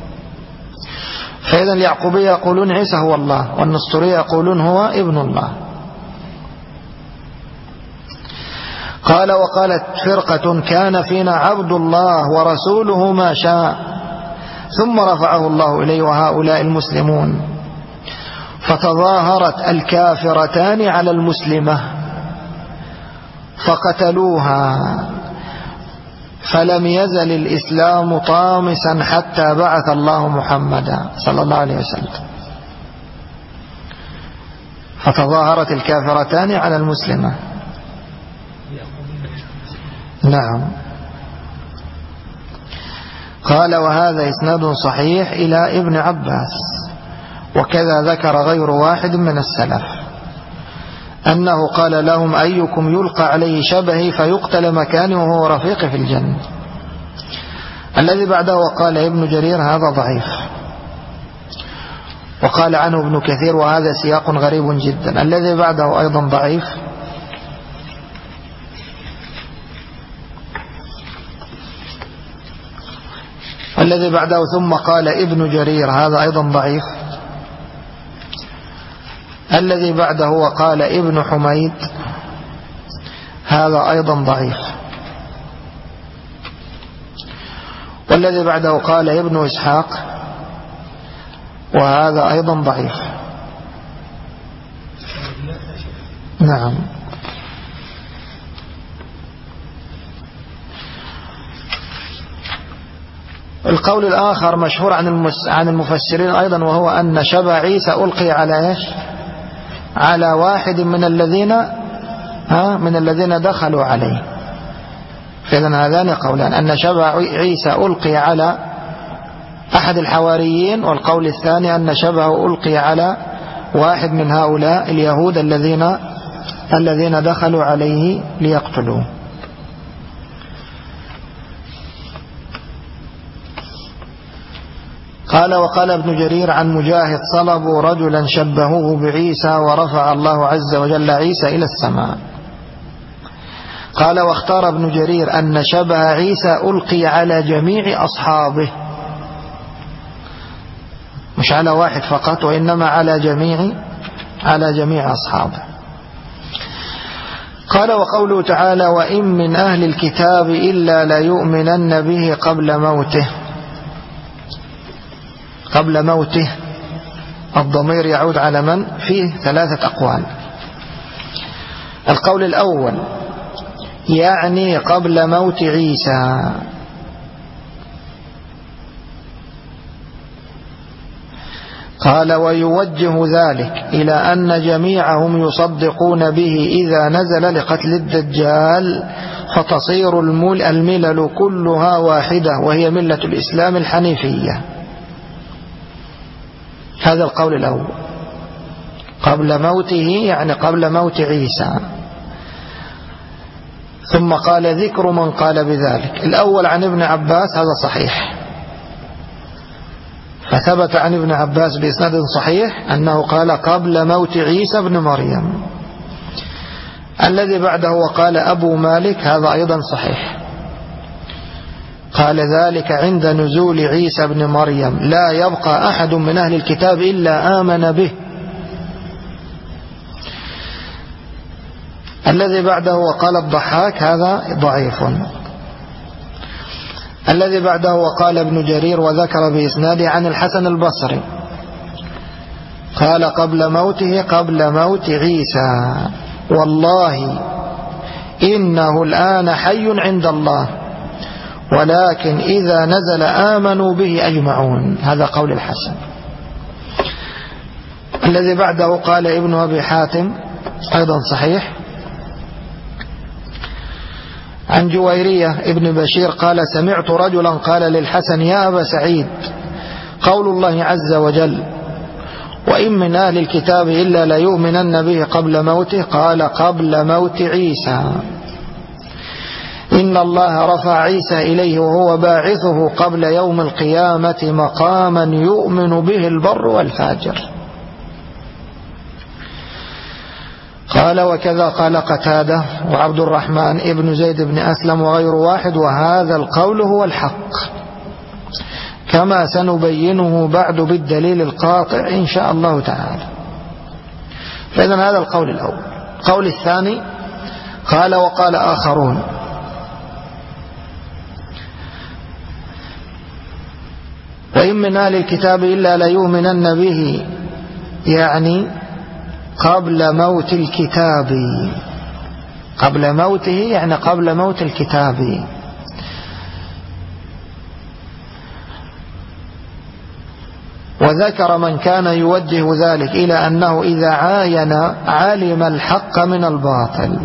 فإذا اليعقوبية يقولون عيسى هو الله، والنسطورية يقولون هو ابن الله. قال وقالت فرقة كان فينا عبد الله ورسوله ما شاء ثم رفعه الله إليه، وهؤلاء المسلمون. فتظاهرت الكافرتان على المسلمة فقتلوها، فلم يزل الإسلام طامسا حتى بعث الله محمدا صلى الله عليه وسلم. فتظاهرت الكافرتان على المسلمة. نعم. قال وهذا إسناد صحيح إلى ابن عباس، وكذا ذكر غير واحد من السلف أنه قال لهم أيكم يلقى عليه شبهي فيقتل مكانه وهو رفيقي في الجنة. الذي بعده وقال ابن جرير هذا ضعيف، وقال عنه ابن كثير وهذا سياق غريب جدا. الذي بعده أيضا ضعيف، الذي بعده ثم قال ابن جرير هذا أيضا ضعيف. الذي بعده وقال ابن حميد هذا أيضا ضعيف. والذي بعده قال ابن إسحاق وهذا أيضا ضعيف. نعم. القول الآخر مشهور عن المفسرين أيضا، وهو أن شبه عيسى ألقي على إيش؟ على واحد من الذين ها من الذين دخلوا عليه. فإذن هذان قولان، أن شبه عيسى ألقي على أحد الحواريين، والقول الثاني أن شبهه ألقي على واحد من هؤلاء اليهود الذين الذين دخلوا عليه ليقتلوه. قال وقال ابن جرير عن مجاهد صلبوا رجلا شبهوه بعيسى ورفع الله عز وجل عيسى إلى السماء. قال واختار ابن جرير أن شبه عيسى ألقي على جميع أصحابه، مش على واحد فقط، وإنما على جميع على جميع أصحابه. قال وقوله تعالى وإن من أهل الكتاب إلا ليؤمنن به قبل موته. قبل موته الضمير يعود على من؟ فيه ثلاثة أقوال. القول الأول يعني قبل موت عيسى، قال ويوجه ذلك إلى أن جميعهم يصدقون به إذا نزل لقتل الدجال، فتصير الملل كلها واحدة وهي ملة الإسلام الحنيفية. هذا القول الأول، قبل موته يعني قبل موت عيسى. ثم قال ذكر من قال بذلك. الأول عن ابن عباس، هذا صحيح، فثبت عن ابن عباس بإسناد صحيح أنه قال قبل موت عيسى بن مريم. الذي بعده وقال أبو مالك، هذا أيضا صحيح، قال ذلك عند نزول عيسى بن مريم لا يبقى أحد من أهل الكتاب إلا آمن به. الذي بعده وقال الضحاك، هذا ضعيف. الذي بعده وقال ابن جرير وذكر بإسناده عن الحسن البصري قال قبل موته قبل موت عيسى والله إنه الآن حي عند الله ولكن إذا نزل آمنوا به أجمعون. هذا قول الحسن. الذي بعده قال ابن أبي حاتم أيضا صحيح عن جويرية ابن بشير قال سمعت رجلا قال للحسن يا أبا سعيد قول الله عز وجل وإن من أهل الكتاب إلا ليؤمنن به قبل موته قال قبل موت عيسى إن الله رفع عيسى إليه وهو باعثه قبل يوم القيامة مقاما يؤمن به البر والفاجر. قال وكذا قال قتادة وعبد الرحمن ابن زيد بن أسلم وغير واحد وهذا القول هو الحق كما سنبينه بعد بالدليل القاطع إن شاء الله تعالى. فإذن هذا القول الأول. القول الثاني قال وقال آخرون وإن من أهل الكتاب إلا ليؤمنن به يعني قبل موت الكتاب قبل موته يعني قبل موت الكتاب. وذكر من كان يوجه ذلك إلى أنه إذا عاين علم الحق من الباطل.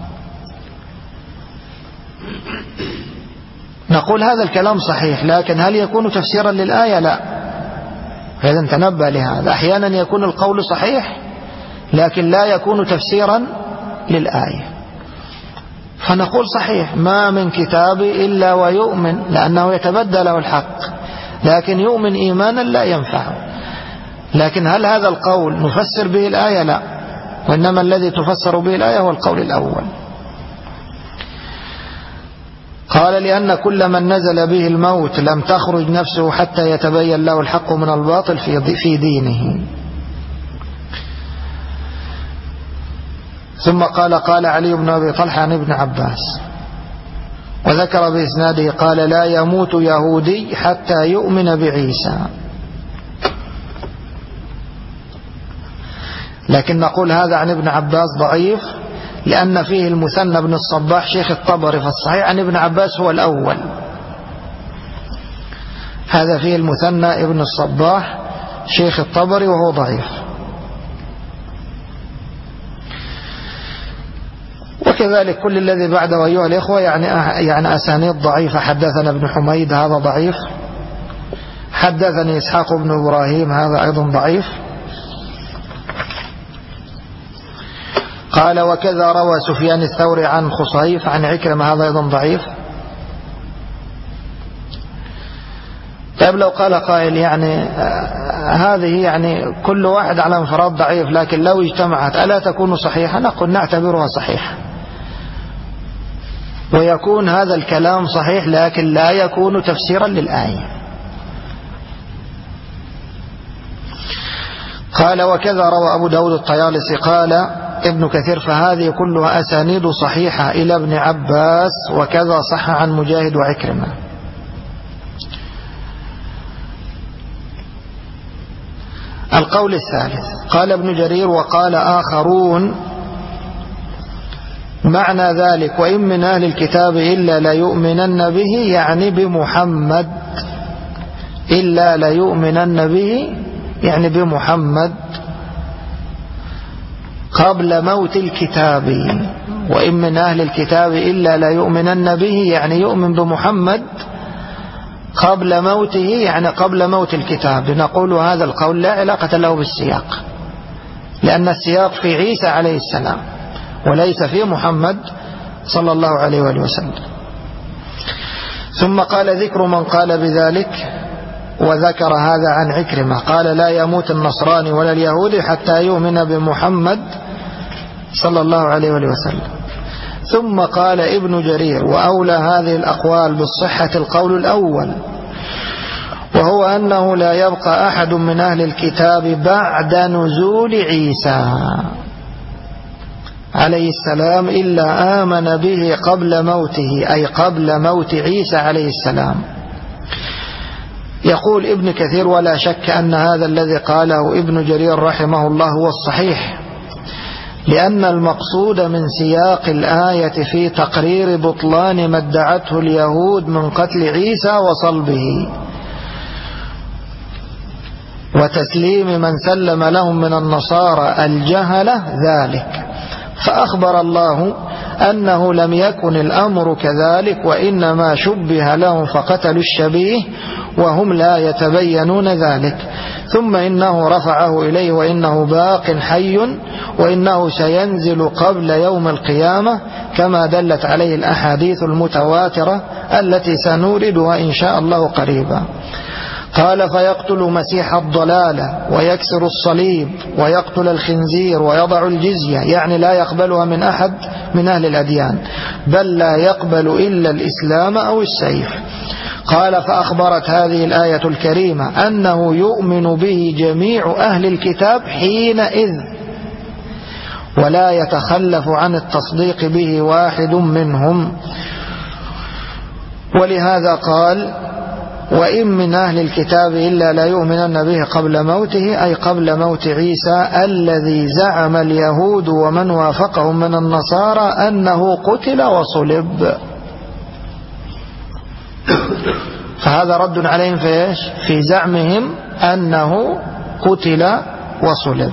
نقول هذا الكلام صحيح لكن هل يكون تفسيرا للآية؟ لا. إذا تنبه لهذا. أحيانا يكون القول صحيح لكن لا يكون تفسيرا للآية. فنقول صحيح ما من كتاب إلا ويؤمن لأنه يتبدى له الحق لكن يؤمن إيمانا لا ينفعه. لكن هل هذا القول نفسر به الآية؟ لا، وإنما الذي تفسر به الآية هو القول الأول. قال لأن كل من نزل به الموت لم تخرج نفسه حتى يتبين له الحق من الباطل في دينه. ثم قال قال علي بن أبي طلحة عن ابن عباس وذكر بإسناده قال لا يموت يهودي حتى يؤمن بعيسى. لكن نقول هذا عن ابن عباس ضعيف لأن فيه المثنى بن الصباح شيخ الطبري في الصحيح عن ابن عباس هو الأول. هذا فيه المثنى ابن الصباح شيخ الطبري وهو ضعيف. وكذلك كل الذي بعده أيها الإخوة يعني يعني أسانيد ضعيفة. حدثنا ابن حميد هذا ضعيف، حدثني إسحاق بن إبراهيم هذا أيضا ضعيف. قال وكذا روى سفيان الثوري عن خصيف عن عكرمة هذا أيضا ضعيف. طيب لو قال قائل يعني هذه يعني كل واحد على انفراد ضعيف، لكن لو اجتمعت ألا تكون صحيحة؟ نقول نعتبرها صحيحة، ويكون هذا الكلام صحيح لكن لا يكون تفسيرا للآية. قال وكذا روى أبو داود الطيالسي قال ابن كثير فهذه كلها أسانيد صحيحة إلى ابن عباس، وكذا صح عن مجاهد وعكرمة. القول الثالث قال ابن جرير وقال آخرون معنى ذلك وإن من أهل الكتاب إلا ليؤمنن به، يعني بمحمد، إلا ليؤمنن به يعني بمحمد قبل موت الكتاب. وإن من أهل الكتاب إلا ليؤمنن به يعني يؤمن بمحمد قبل موته، يعني قبل موت الكتاب. نقول هذا القول لا علاقة له بالسياق، لأن السياق في عيسى عليه السلام وليس في محمد صلى الله عليه وآله وسلم. ثم قال ذكر من قال بذلك، وذكر هذا عن عكرمة قال لا يموت النصراني ولا اليهودي حتى يؤمن بمحمد صلى الله عليه وآله وسلم. ثم قال ابن جرير وأولى هذه الأقوال بالصحة القول الأول، وهو أنه لا يبقى أحد من أهل الكتاب بعد نزول عيسى عليه السلام إلا آمن به قبل موته، أي قبل موت عيسى عليه السلام. يقول ابن كثير ولا شك أن هذا الذي قاله ابن جرير رحمه الله هو الصحيح، لأن المقصود من سياق الآية في تقرير بطلان ما ادعته اليهود من قتل عيسى وصلبه وتسليم من سلم لهم من النصارى الجهلة ذلك، فأخبر الله أنه لم يكن الأمر كذلك، وإنما شبه لهم فقتلوا الشبيه وهم لا يتبينون ذلك، ثم إنه رفعه إليه وإنه باق حي وإنه سينزل قبل يوم القيامة كما دلت عليه الأحاديث المتواترة التي سنوردها إن شاء الله قريبا. قال فيقتل مسيح الضلالة ويكسر الصليب ويقتل الخنزير ويضع الجزية، يعني لا يقبلها من أحد من أهل الأديان، بل لا يقبل إلا الإسلام أو السيف. قال فأخبرت هذه الآية الكريمة أنه يؤمن به جميع أهل الكتاب حينئذ، ولا يتخلف عن التصديق به واحد منهم. ولهذا قال وإن من أهل الكتاب إلا لا يؤمنن به قبل موته، أي قبل موت عيسى الذي زعم اليهود ومن وافقهم من النصارى أنه قتل وصلب. فهذا رد عليهم في إيش؟ في زعمهم أنه قتل وصلب.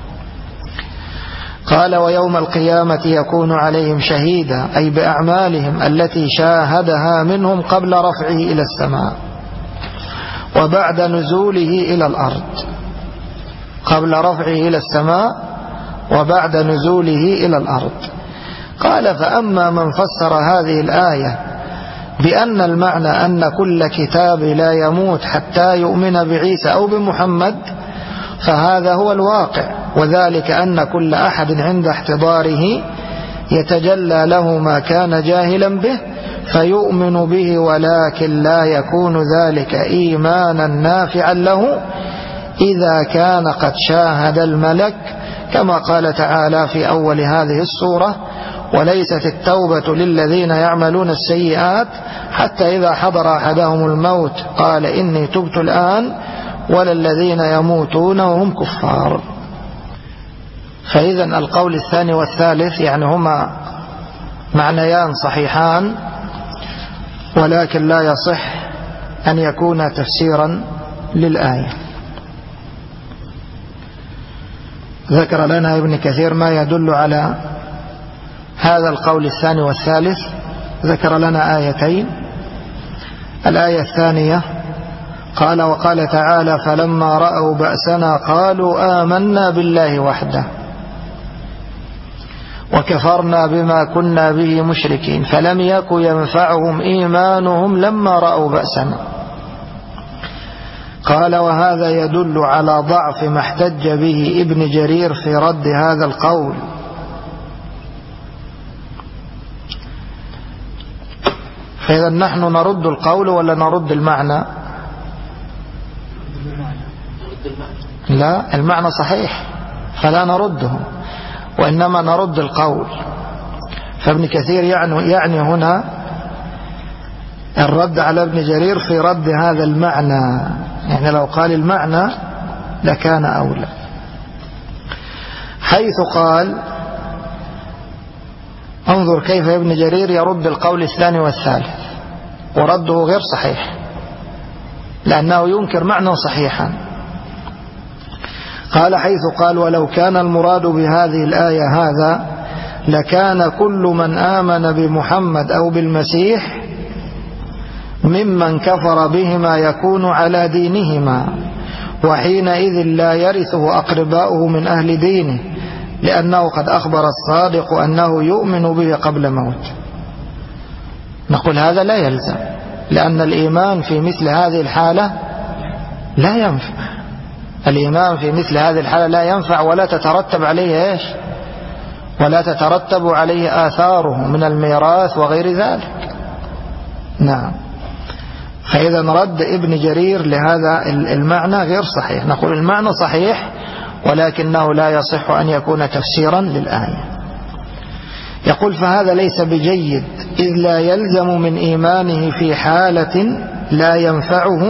قال ويوم القيامة يكون عليهم شهيدا، أي بأعمالهم التي شاهدها منهم قبل رفعه إلى السماء وبعد نزوله إلى الأرض، قبل رفعه إلى السماء وبعد نزوله إلى الأرض. قال فأما من فسر هذه الآية بأن المعنى أن كل كتاب لا يموت حتى يؤمن بعيسى أو بمحمد، فهذا هو الواقع، وذلك أن كل أحد عند احتضاره يتجلى له ما كان جاهلا به فيؤمن به، ولكن لا يكون ذلك إيمانا نافعا له إذا كان قد شاهد الملك، كما قال تعالى في أول هذه السورة وليست التوبة للذين يعملون السيئات حتى إذا حضر أحدهم الموت قال إني تبت الآن ولا الذين يموتون وهم كفار. فإذا القول الثاني والثالث يعني هما معنيان صحيحان، ولكن لا يصح أن يكون تفسيرا للآية. ذكر لنا ابن كثير ما يدل على هذا القول الثاني والثالث. ذكر لنا آيتين. الآية الثانية قال وقال تعالى فلما رأوا بأسنا قالوا آمنا بالله وحده وكفرنا بما كنا به مشركين فلم يك ينفعهم إيمانهم لما رأوا بأسنا. قال وهذا يدل على ضعف ما احتج به ابن جرير في رد هذا القول. فإذا نحن نرد القول ولا نرد المعنى؟ لا، المعنى صحيح فلا نرده، وإنما نرد القول. فابن كثير يعني, يعني هنا الرد على ابن جرير في رد هذا المعنى، يعني لو قال المعنى لكان أولى، حيث قال انظر كيف ابن جرير يرد القول الثاني والثالث، ورده غير صحيح لأنه ينكر معنى صحيحا. قال حيث قال ولو كان المراد بهذه الآية هذا لكان كل من آمن بمحمد أو بالمسيح ممن كفر بهما يكون على دينهما، وحينئذ لا يرثه أقرباؤه من أهل دينه، لأنه قد أخبر الصادق أنه يؤمن به قبل موت. نقول هذا لا يلزم، لأن الإيمان في مثل هذه الحالة لا ينفع. الإيمان في مثل هذه الحالة لا ينفع ولا تترتب عليه إيش؟ ولا تترتب عليه آثاره من الميراث وغير ذلك. نعم. فإذا رد ابن جرير لهذا المعنى غير صحيح. نقول المعنى صحيح ولكنه لا يصح أن يكون تفسيرا للآية. يقول فهذا ليس بجيد، إذ لا يلزم من إيمانه في حالة لا ينفعه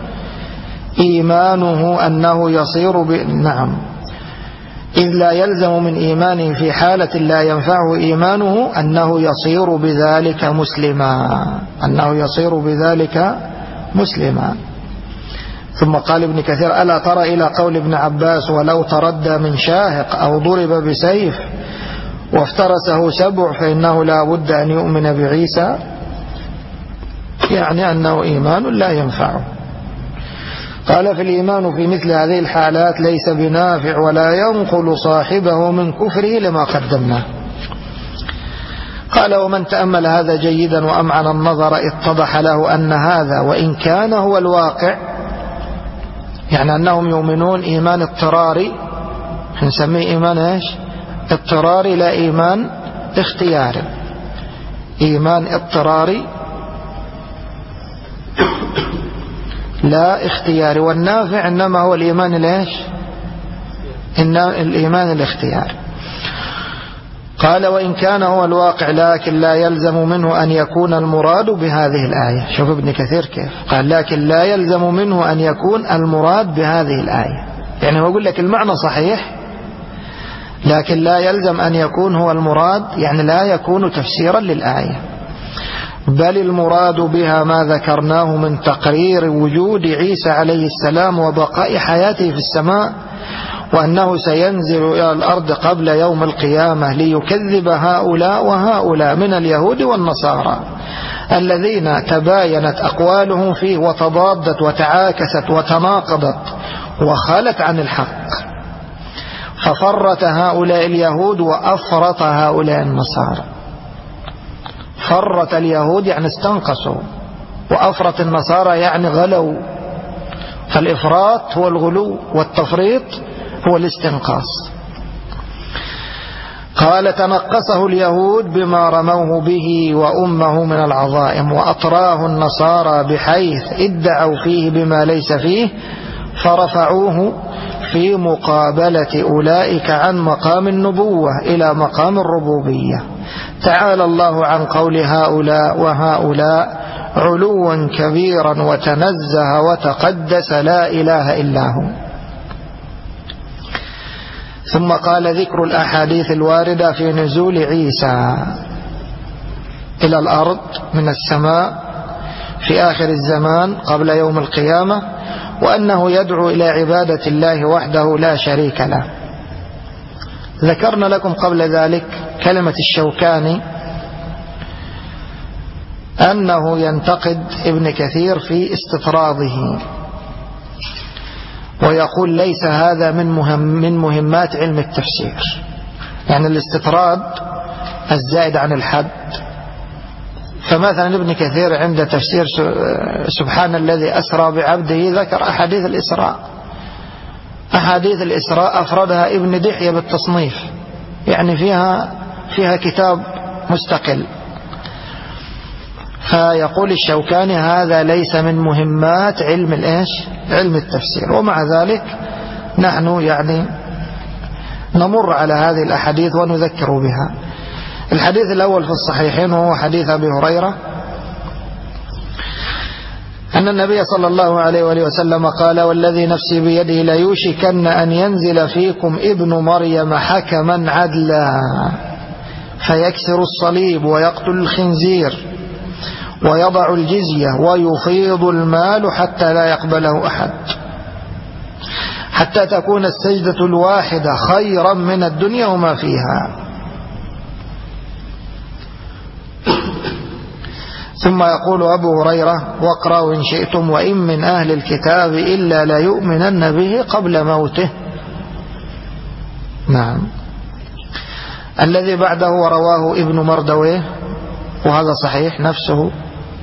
إيمانه أنه يصير ب... نعم إذ لا يلزم من إيمانه في حالة لا ينفعه إيمانه أنه يصير بذلك مسلما أنه يصير بذلك مسلما. ثم قال ابن كثير ألا ترى إلى قول ابن عباس ولو تردى من شاهق أو ضرب بسيف وافترسه سبع فإنه لا بد أن يؤمن بعيسى، يعني أنه إيمان لا ينفعه. قال في الإيمان في مثل هذه الحالات ليس بنافع ولا ينقل صاحبه من كفره لما قدمناه. قال ومن تأمل هذا جيدا وأمعن النظر اتضح له أن هذا وإن كان هو الواقع، يعني أنهم يؤمنون إيمان اضطراري، نسميه إيمان إيش؟ اضطراري لا إيمان اختياري. إيمان اضطراري لا اختياري، والنافع إنما هو الإيمان الإيش؟ الإيمان الاختياري. قال وإن كان هو الواقع لكن لا يلزم منه أن يكون المراد بهذه الآية. شوف ابن كثير كيف قال لكن لا يلزم منه أن يكون المراد بهذه الآية، يعني هو يقول لك المعنى صحيح لكن لا يلزم أن يكون هو المراد، يعني لا يكون تفسيرا للآية، بل المراد بها ما ذكرناه من تقرير وجود عيسى عليه السلام وبقاء حياته في السماء، وأنه سينزل إلى الأرض قبل يوم القيامة ليكذب هؤلاء وهؤلاء من اليهود والنصارى الذين تباينت أقوالهم فيه وتضادت وتعاكست وتناقضت وخالت عن الحق، ففرت هؤلاء اليهود وأفرط هؤلاء النصارى. فرت اليهود يعني استنقصوا، وأفرط النصارى يعني غلوا. فالإفراط هو الغلو والتفريط هو الاستنقاص. قال تنقصه اليهود بما رموه به وأمه من العظائم، وأطراه النصارى بحيث ادعوا فيه بما ليس فيه، فرفعوه في مقابلة أولئك عن مقام النبوة إلى مقام الربوبية. تعالى الله عن قول هؤلاء وهؤلاء علوا كبيرا وتنزه وتقدس لا إله إلا هو. ثم قال ذكر الأحاديث الواردة في نزول عيسى إلى الأرض من السماء في آخر الزمان قبل يوم القيامة، وأنه يدعو إلى عبادة الله وحده لا شريك له. ذكرنا لكم قبل ذلك كلمة الشوكاني أنه ينتقد ابن كثير في استطراده، ويقول ليس هذا من مهم من مهمات علم التفسير، يعني الاستطراد الزائد عن الحد. فمثلا ابن كثير عند تفسير سبحان الذي أسرى بعبده ذكر أحاديث الإسراء، أحاديث الإسراء أفردها ابن دحية بالتصنيف، يعني فيها فيها كتاب مستقل. فيقول الشوكاني هذا ليس من مهمات علم الإيش علم التفسير، ومع ذلك نحن يعني نمر على هذه الأحاديث ونذكر بها. الحديث الأول في الصحيحين وهو حديث أبي هريرة أن النبي صلى الله عليه وآله وسلم قال: والذي نفسي بيده ليوشكن أن ينزل فيكم ابن مريم حكما عدلا فيكسر الصليب ويقتل الخنزير ويضع الجزية ويفيض المال حتى لا يقبله أحد، حتى تكون السجدة الواحدة خيرا من الدنيا وما فيها. ثم يقول أبو هريرة: واقرأوا إن شئتم وإن من أهل الكتاب إلا لا يؤمنن به قبل موته. نعم. الذي بعده رواه ابن مردويه وهذا صحيح نفسه،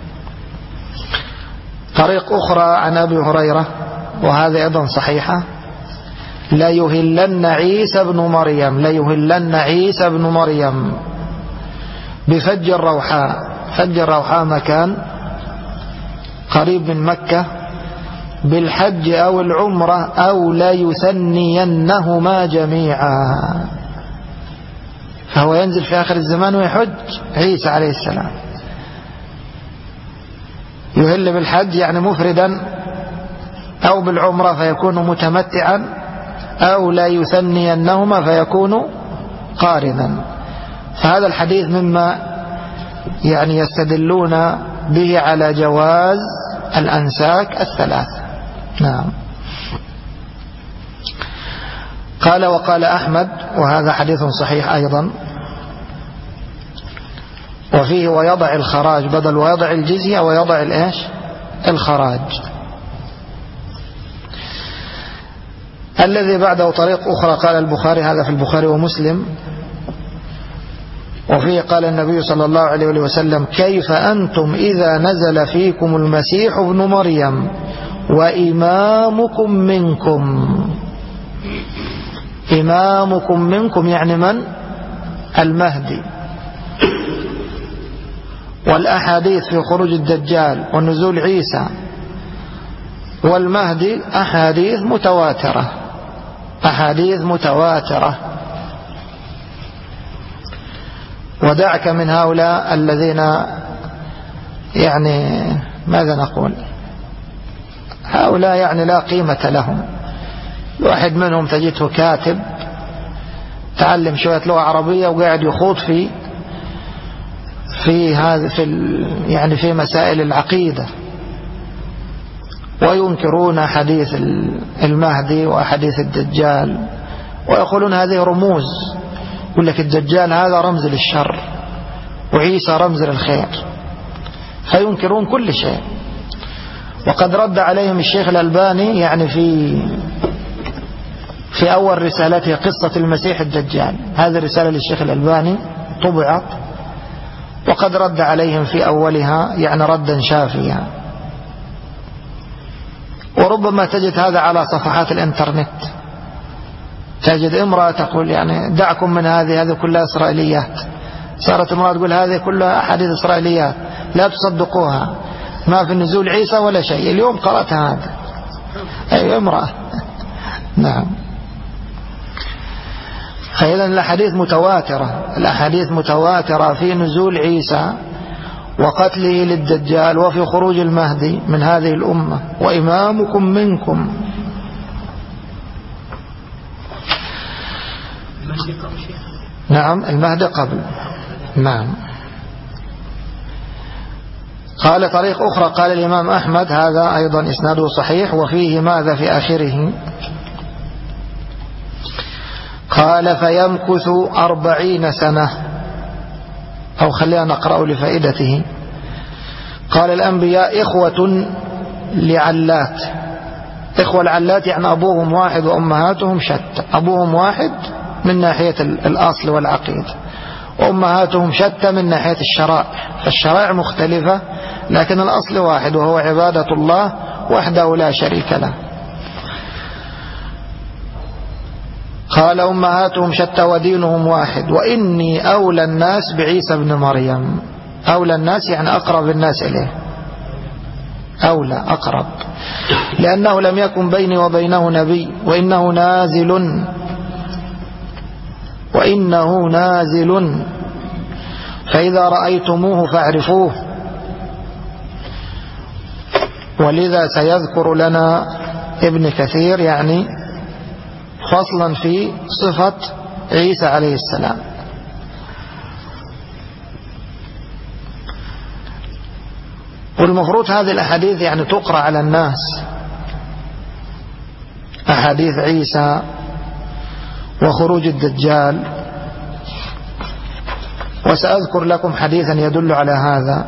طريق أخرى عن أبي هريرة وهذا أيضا صحيحة: لا يهلن عيسى بن مريم لا يهلن عيسى بن مريم بفج الروحاء. فج الروحاء مكان قريب من مكة، بالحج أو العمرة أو لا يثنينهما جميعا. فهو ينزل في آخر الزمان ويحج عيسى عليه السلام. يهل بالحج يعني مفردا، أو بالعمرة فيكون متمتعا، أو لا يثنينهما فيكون قارنا. فهذا الحديث مما يعني يستدلون به على جواز الأنساك الثلاثة. نعم. قال: وقال أحمد، وهذا حديث صحيح أيضا، وفيه ويضع الخراج بدل ويضع الجزية ويضع الإيش الخراج. الذي بعده طريق أخرى قال البخاري، هذا في البخاري ومسلم، وفيه قال النبي صلى الله عليه وسلم: كيف أنتم إذا نزل فيكم المسيح ابن مريم وإمامكم منكم. إمامكم منكم يعني من؟ المهدي. والأحاديث في خروج الدجال ونزول عيسى والمهدي أحاديث متواترة أحاديث متواترة ودعك من هؤلاء الذين يعني ماذا نقول، هؤلاء يعني لا قيمة لهم. واحد منهم تجده كاتب تعلم شوية لغة عربية وقاعد يخوض في في هذا في يعني في مسائل العقيدة، وينكرون حديث المهدي وحديث الدجال ويقولون هذه رموز. يقول لك الدجال هذا رمز للشر وعيسى رمز للخير، فينكرون كل شيء. وقد رد عليهم الشيخ الألباني يعني في في أول رسالته قصة المسيح الدجال، هذه الرسالة للشيخ الألباني طبعت، وقد رد عليهم في أولها يعني ردا شافيا. وربما تجد هذا على صفحات الانترنت، تجد امرأة تقول يعني دعكم من هذه هذه كلها إسرائيليات. صارت امرأة تقول هذه كلها أحاديث إسرائيليات لا تصدقوها، ما في نزول عيسى ولا شيء. اليوم قرأت هذا. أي امرأة. نعم. فإذا الأحاديث متواترة الأحاديث متواترة في نزول عيسى وقتله للدجال وفي خروج المهدي من هذه الأمة وإمامكم منكم. نعم المهدي قبل. نعم. قال طريق أخرى قال الإمام أحمد هذا أيضا إسناده صحيح وفيه ماذا في آخره؟ قال فيمكث أربعين سنة، أو خلينا نقرأ لفائدته. قال الأنبياء إخوة لعلات. إخوة العلات يعني أبوهم واحد وأمهاتهم شتى، أبوهم واحد من ناحية الأصل والعقيدة، وأمهاتهم شتى من ناحية الشرائع، فالشرائع مختلفة لكن الأصل واحد وهو عبادة الله وحده لا شريك له. قال أمهاتهم شتى ودينهم واحد، وإني أولى الناس بعيسى بن مريم. أولى الناس يعني أقرب الناس إليه، أولى أقرب، لأنه لم يكن بيني وبينه نبي، وإنه نازل وإنه نازل فإذا رأيتموه فاعرفوه. ولذا سيذكر لنا ابن كثير يعني فصلا في صفة عيسى عليه السلام. والمفروض هذه الأحاديث يعني تقرأ على الناس، أحاديث عيسى وخروج الدجال، وسأذكر لكم حديثا يدل على هذا.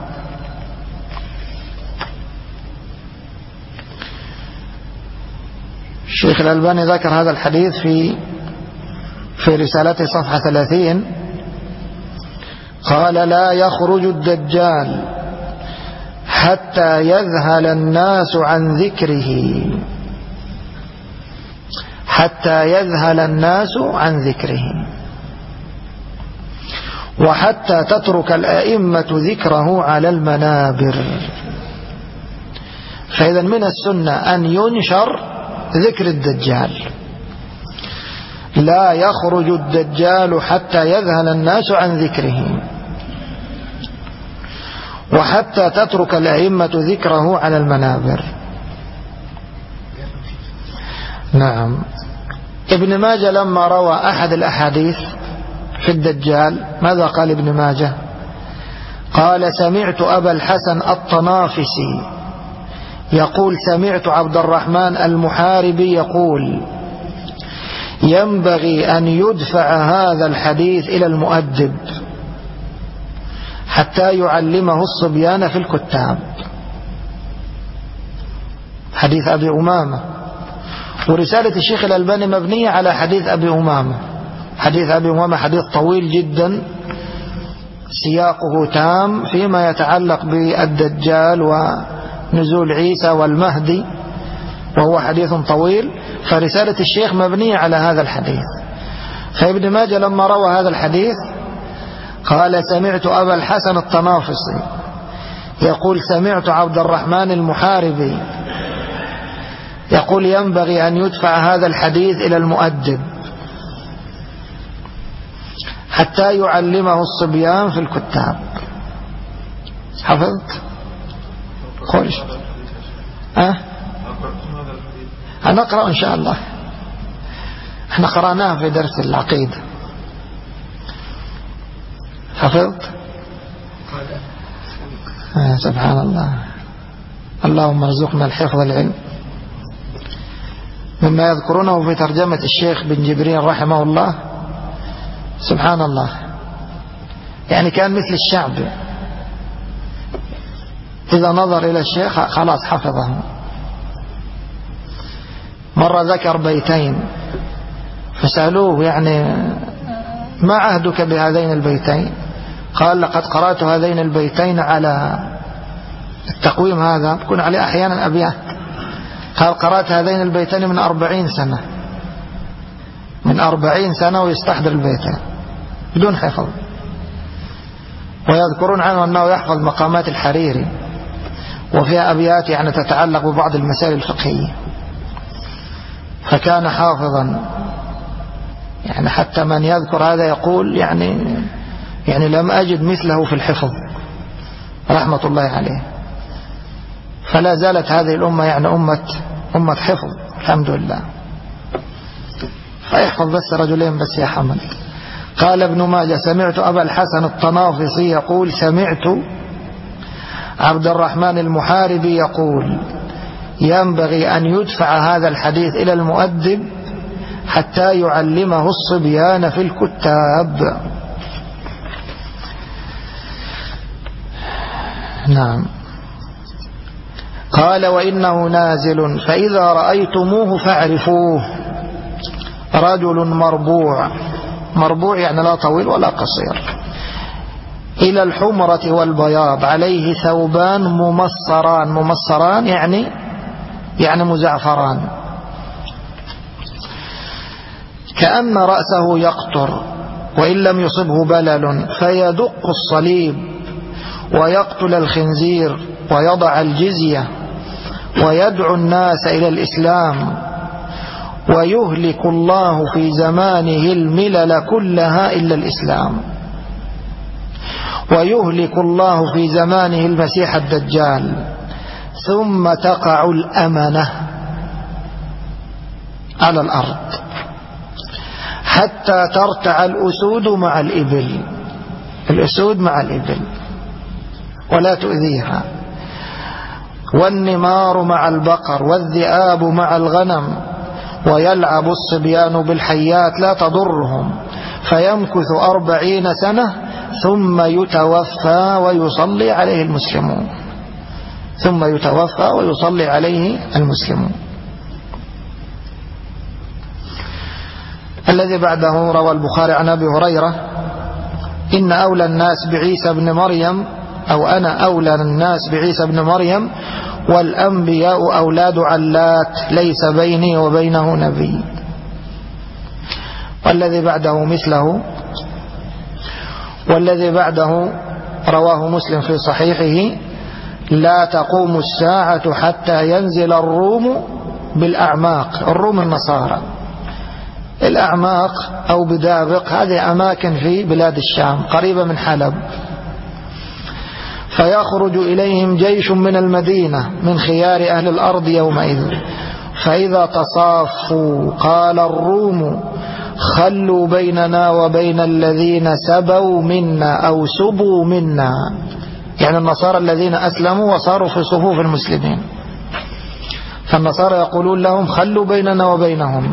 الشيخ الألباني ذكر هذا الحديث في في رسالته صفحة ثلاثين. قال لا يخرج الدجال حتى يذهل الناس عن ذكره، حتى يذهل الناس عن ذكره، وحتى تترك الأئمة ذكره على المنابر. فإذا من السنة أن ينشر ذكر الدجال. لا يخرج الدجال حتى يذهل الناس عن ذكره، وحتى تترك الأئمة ذكره على المنابر. نعم. ابن ماجه لما روى أحد الأحاديث في الدجال ماذا قال ابن ماجه؟ قال سمعت أبا الحسن الطنافسي يقول سمعت عبد الرحمن المحاربي يقول ينبغي أن يدفع هذا الحديث إلى المؤدب حتى يعلمه الصبيان في الكتاب. حديث أبي أمامة، ورسالة الشيخ الألباني مبنية على حديث أبي أمامة. حديث أبي أمامة حديث طويل جدا سياقه تام فيما يتعلق بالدجال ونزول عيسى والمهدي، وهو حديث طويل، فرسالة الشيخ مبنية على هذا الحديث. فابن ماجه لما روى هذا الحديث قال سمعت أبا الحسن الطنافسي يقول سمعت عبد الرحمن المحاربي يقول ينبغي أن يدفع هذا الحديث إلى المؤدب حتى يعلمه الصبيان في الكتاب. حفظت؟ قولش أه؟ هنقرأ إن شاء الله، احنا قرأناها في درس العقيدة. حفظت؟ آه سبحان الله. اللهم ارزقنا الحفظ العلم. مما يذكرونه في ترجمة الشيخ بن جبرين رحمه الله سبحان الله، يعني كان مثل الشعب إذا نظر إلى الشيخ خلاص حفظه. مرة ذكر بيتين فسألوه يعني ما عهدك بهذين البيتين؟ قال لقد قرأت هذين البيتين على التقويم هذا بكون عليه أحيانا أبيات. قال قرأت هذين البيتين من أربعين سنة، من أربعين سنة ويستحضر البيتين بدون حفظ. ويذكرون عنه أنه يحفظ مقامات الحريري وفيها أبيات يعني تتعلق ببعض المسائل الفقهية، فكان حافظا يعني حتى من يذكر هذا يقول يعني يعني لم أجد مثله في الحفظ رحمة الله عليه. فلا زالت هذه الأمة يعني أمة أمة حفظ الحمد لله. فيحفظ بس رجلين بس يا حمد. قال ابن ماجه سمعت أبا الحسن الطنافسي يقول سمعت عبد الرحمن المحاربي يقول: ينبغي أن يدفع هذا الحديث إلى المؤدب حتى يعلمه الصبيان في الكتاب. نعم. قال: وإنه نازل فإذا رأيتموه فاعرفوه، رجل مربوع، مربوع يعني لا طويل ولا قصير، إلى الحمرة والبياض، عليه ثوبان ممصران، ممصران يعني يعني مزعفران، كأن رأسه يقطر وإن لم يصبه بلل، فيدق الصليب ويقتل الخنزير ويضع الجزية ويدعو الناس إلى الإسلام، ويهلك الله في زمانه الملل كلها إلا الإسلام، ويهلك الله في زمانه المسيح الدجال، ثم تقع الأمنة على الأرض حتى ترتع الأسود مع الإبل، الأسود مع الإبل ولا تؤذيها، والنمار مع البقر والذئاب مع الغنم، ويلعب الصبيان بالحيات لا تضرهم، فيمكث أربعين سنة ثم يتوفى ويصلي عليه المسلمون، ثم يتوفى ويصلي عليه المسلمون. الذي بعده روى البخاري عن أبي هريرة: إن أولى الناس بعيسى بن مريم، أو أنا أولى الناس بعيسى بن مريم، والأنبياء أولاد علات، ليس بيني وبينه نبي. والذي بعده مثله. والذي بعده رواه مسلم في صحيحه: لا تقوم الساعة حتى ينزل الروم بالأعماق، الروم النصارى، الأعماق أو بدابق، هذه أماكن في بلاد الشام قريبة من حلب، فيخرج إليهم جيش من المدينة من خيار أهل الأرض يومئذ، فإذا تصافوا قال الروم: خلوا بيننا وبين الذين سبوا منا أو سبوا منا، يعني النصارى الذين أسلموا وصاروا في صفوف المسلمين، فالنصارى يقولون لهم: خلوا بيننا وبينهم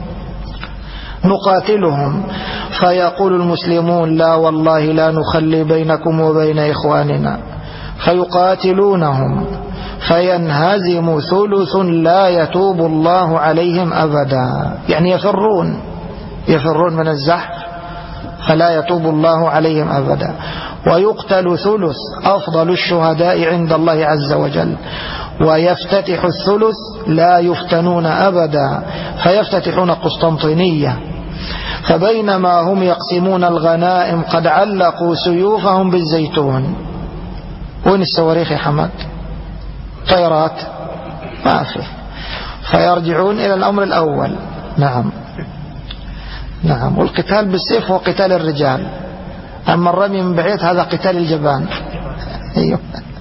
نقاتلهم، فيقول المسلمون: لا والله لا نخلي بينكم وبين إخواننا، فيقاتلونهم فينهزم ثلث لا يتوب الله عليهم أبدا، يعني يفرون يفرون من الزحف فلا يتوب الله عليهم أبدا، ويقتل ثلث أفضل الشهداء عند الله عز وجل، ويفتتح الثلث لا يفتنون أبدا، فيفتتحون قسطنطينية، فبينما هم يقسمون الغنائم قد علقوا سيوفهم بالزيتون. وين الصواريخ يا حمد؟ طيارات ما في، فيرجعون إلى الأمر الأول. نعم نعم. والقتال بالسيف هو قتال الرجال، أما الرمي من بعيد هذا قتال الجبان. أيوه.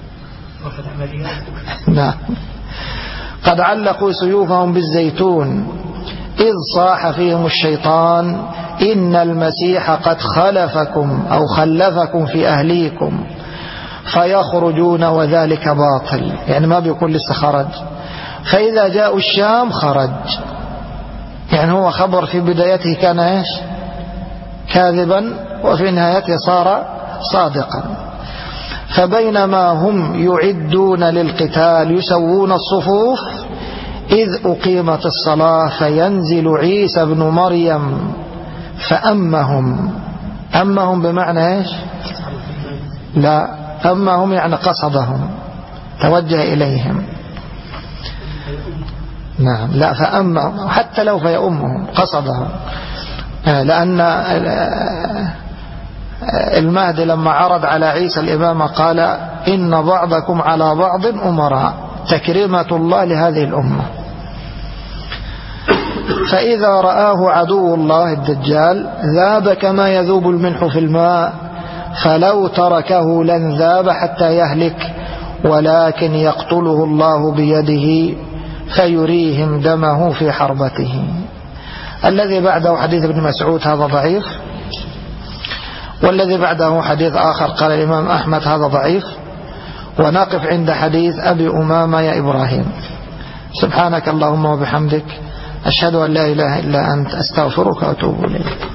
نعم. قد علقوا سيوفهم بالزيتون إذ صاح فيهم الشيطان: إن المسيح قد خلفكم أو خلفكم في أهليكم، فيخرجون وذلك باطل، يعني ما بيكون لسه خرج، فإذا جاءوا الشام خرج، يعني هو خبر في بدايته كان إيش؟ كاذبا، وفي نهايته صار صادقا. فبينما هم يعدون للقتال يسوون الصفوف إذ أقيمت الصلاة، فينزل عيسى بن مريم فأمهم. أمهم بمعنى إيش؟ لا، أمهم يعني قصدهم، توجه إليهم. نعم، لا، فأمهم حتى لو فيأمهم قصدهم، لأن المهدي لما عرض على عيسى الإمامة قال: إن بعضكم على بعض أمراء، تكريمة الله لهذه الأمة. فإذا رآه عدو الله الدجال ذاب كما يذوب الملح في الماء، فلو تركه لن ذاب حتى يهلك، ولكن يقتله الله بيده فيريهم دمه في حربته. الذي بعده حديث ابن مسعود هذا ضعيف، والذي بعده حديث آخر قال الإمام أحمد هذا ضعيف، ونقف عند حديث أبي أمامة يا إبراهيم. سبحانك اللهم وبحمدك، أشهد أن لا إله إلا أنت، أستغفرك وأتوب إليك.